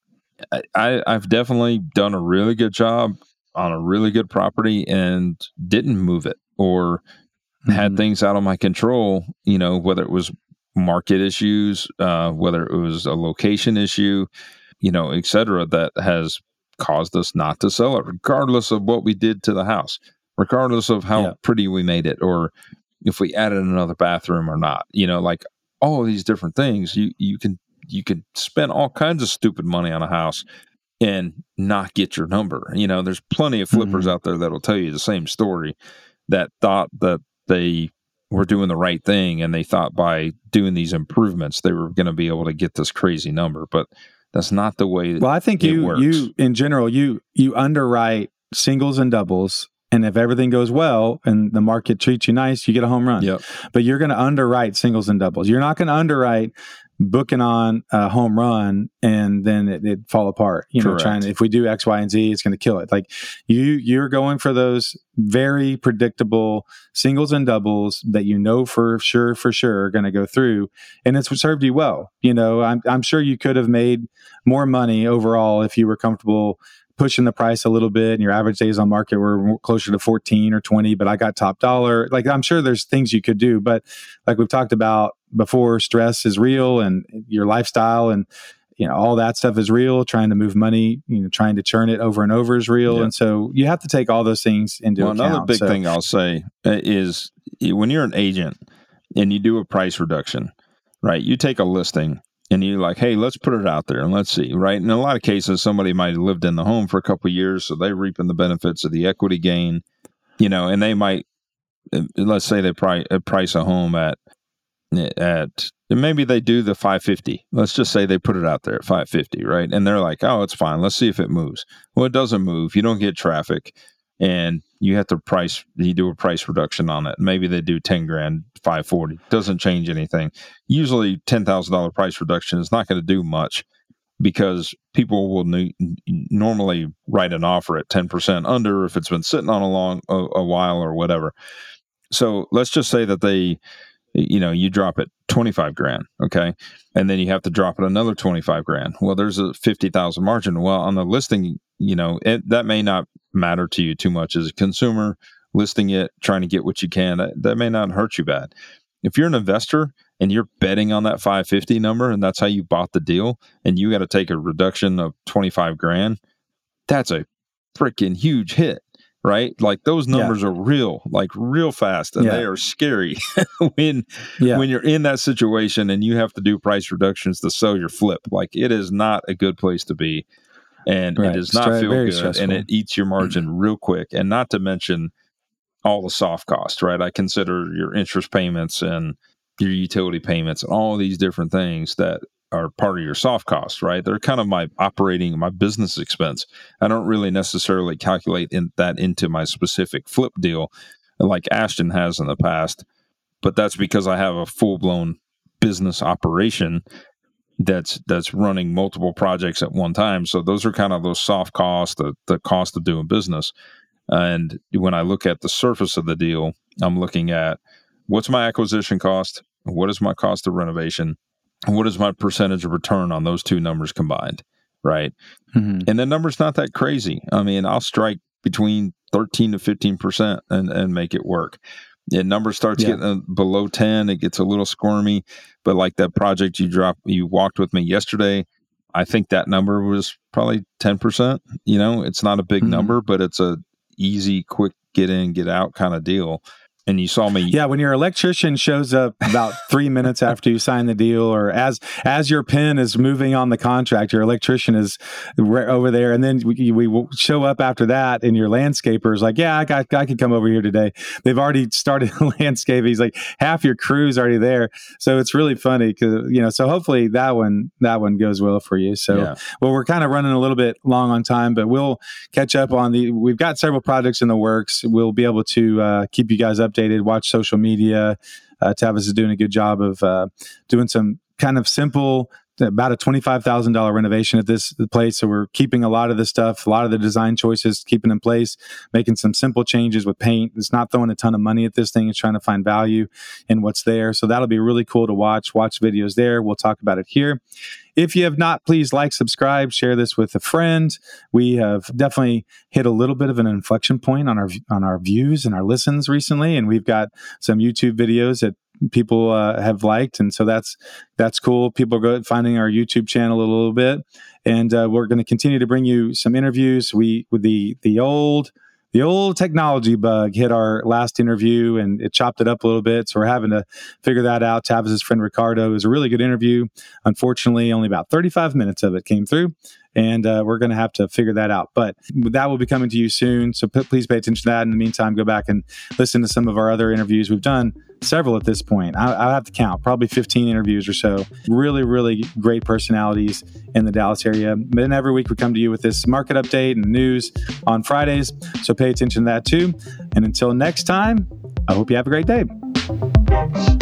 I've definitely done a really good job on a really good property and didn't move it or had things out of my control, whether it was market issues, whether it was a location issue, et cetera, that has caused us not to sell it, regardless of what we did to the house, regardless of how pretty we made it, or if we added another bathroom or not, like all of these different things. You can spend all kinds of stupid money on a house and not get your number. There's plenty of flippers out there that'll tell you the same story, that thought that they were doing the right thing, and they thought by doing these improvements they were going to be able to get this crazy number, but that's not the way. Well, I think you in general you underwrite singles and doubles, and if everything goes well and the market treats you nice, you get a home run. Yep. But you're going to underwrite singles and doubles. You're not going to underwrite booking on a home run and then it fall apart. If we do X, Y, and Z, it's going to kill it. Like you're going for those very predictable singles and doubles that for sure are going to go through, and it's served you well. I'm sure you could have made more money overall if you were comfortable pushing the price a little bit and your average days on market were closer to 14 or 20, but I got top dollar. Like, I'm sure there's things you could do, but like we've talked about before, stress is real, and your lifestyle and all that stuff is real. Trying to move money, trying to churn it over and over is real. And so you have to take all those things into account. Another big thing I'll say is when you're an agent and you do a price reduction, right? You take a listing and you're like, hey, let's put it out there and let's see, right? In a lot of cases, somebody might have lived in the home for a couple of years, so they're reaping the benefits of the equity gain, and they might, let's say they price a home at maybe they do the 550. Let's just say they put it out there at 550, right? And they're like, oh, it's fine. Let's see if it moves. Well, it doesn't move. You don't get traffic, and you have to you do a price reduction on it. Maybe they do 10 grand, 540. Doesn't change anything. Usually $10,000 price reduction is not going to do much, because people will normally write an offer at 10% under if it's been sitting on a while or whatever. So let's just say that you drop it 25 grand. Okay. And then you have to drop it another 25 grand. Well, there's a 50,000 margin. Well, on the listing, that may not matter to you too much as a consumer listing it, trying to get what you can. That may not hurt you bad. If you're an investor and you're betting on that 550 number and that's how you bought the deal, and you got to take a reduction of 25 grand, that's a freaking huge hit. Right? Like, those numbers are real fast, and they are scary when you're in that situation and you have to do price reductions to sell your flip. Like, it is not a good place to be, and it does not feel good, stressful. And it eats your margin real quick. And not to mention all the soft costs, right? I consider your interest payments and your utility payments and all these different things that are part of your soft costs, right? They're kind of my business expense. I don't really necessarily calculate that into my specific flip deal like Ashton has in the past, but that's because I have a full-blown business operation that's running multiple projects at one time. So those are kind of those soft costs, the cost of doing business. And when I look at the surface of the deal, I'm looking at what's my acquisition cost, what is my cost of renovation, what is my percentage of return on those two numbers combined, right? Mm-hmm. And the number's not that crazy. I mean, I'll strike between 13 to 15% and make it work. The number starts getting below 10, it gets a little squirmy. But like that project you walked with me yesterday, I think that number was probably 10%. It's not a big number, but it's a easy, quick get in, get out kind of deal. And you saw me. Yeah, when your electrician shows up about 3 minutes after you sign the deal, or as your pen is moving on the contract, your electrician is right over there, and then we will show up after that, and your landscaper is like, "Yeah, I could come over here today." They've already started landscaping. He's like, half your crew's already there, so it's really funny because So hopefully that one goes well for you. So well, we're kind of running a little bit long on time, but we'll catch up on We've got several projects in the works. We'll be able to keep you guys updated. Watch social media. Tavis is doing a good job of doing some kind of simple, about a $25,000 renovation at this place. So we're keeping a lot of the stuff, a lot of the design choices, keeping in place, making some simple changes with paint. It's not throwing a ton of money at this thing. It's trying to find value in what's there. So that'll be really cool to watch videos there. We'll talk about it here. If you have not, please like, subscribe, share this with a friend. We have definitely hit a little bit of an inflection point on our views and our listens recently, and we've got some YouTube videos that people have liked, and so that's cool. People are finding our YouTube channel a little bit, and we're going to continue to bring you some interviews. With the old technology bug hit our last interview, and it chopped it up a little bit. So we're having to figure that out. Tavis's friend Ricardo is a really good interview. Unfortunately, only about 35 minutes of it came through, and we're going to have to figure that out. But that will be coming to you soon. So please pay attention to that. In the meantime, go back and listen to some of our other interviews. We've done several at this point. I'll have to count, probably 15 interviews or so. Really, really great personalities in the Dallas area. And then every week we come to you with this market update and news on Fridays. So pay attention to that too. And until next time, I hope you have a great day.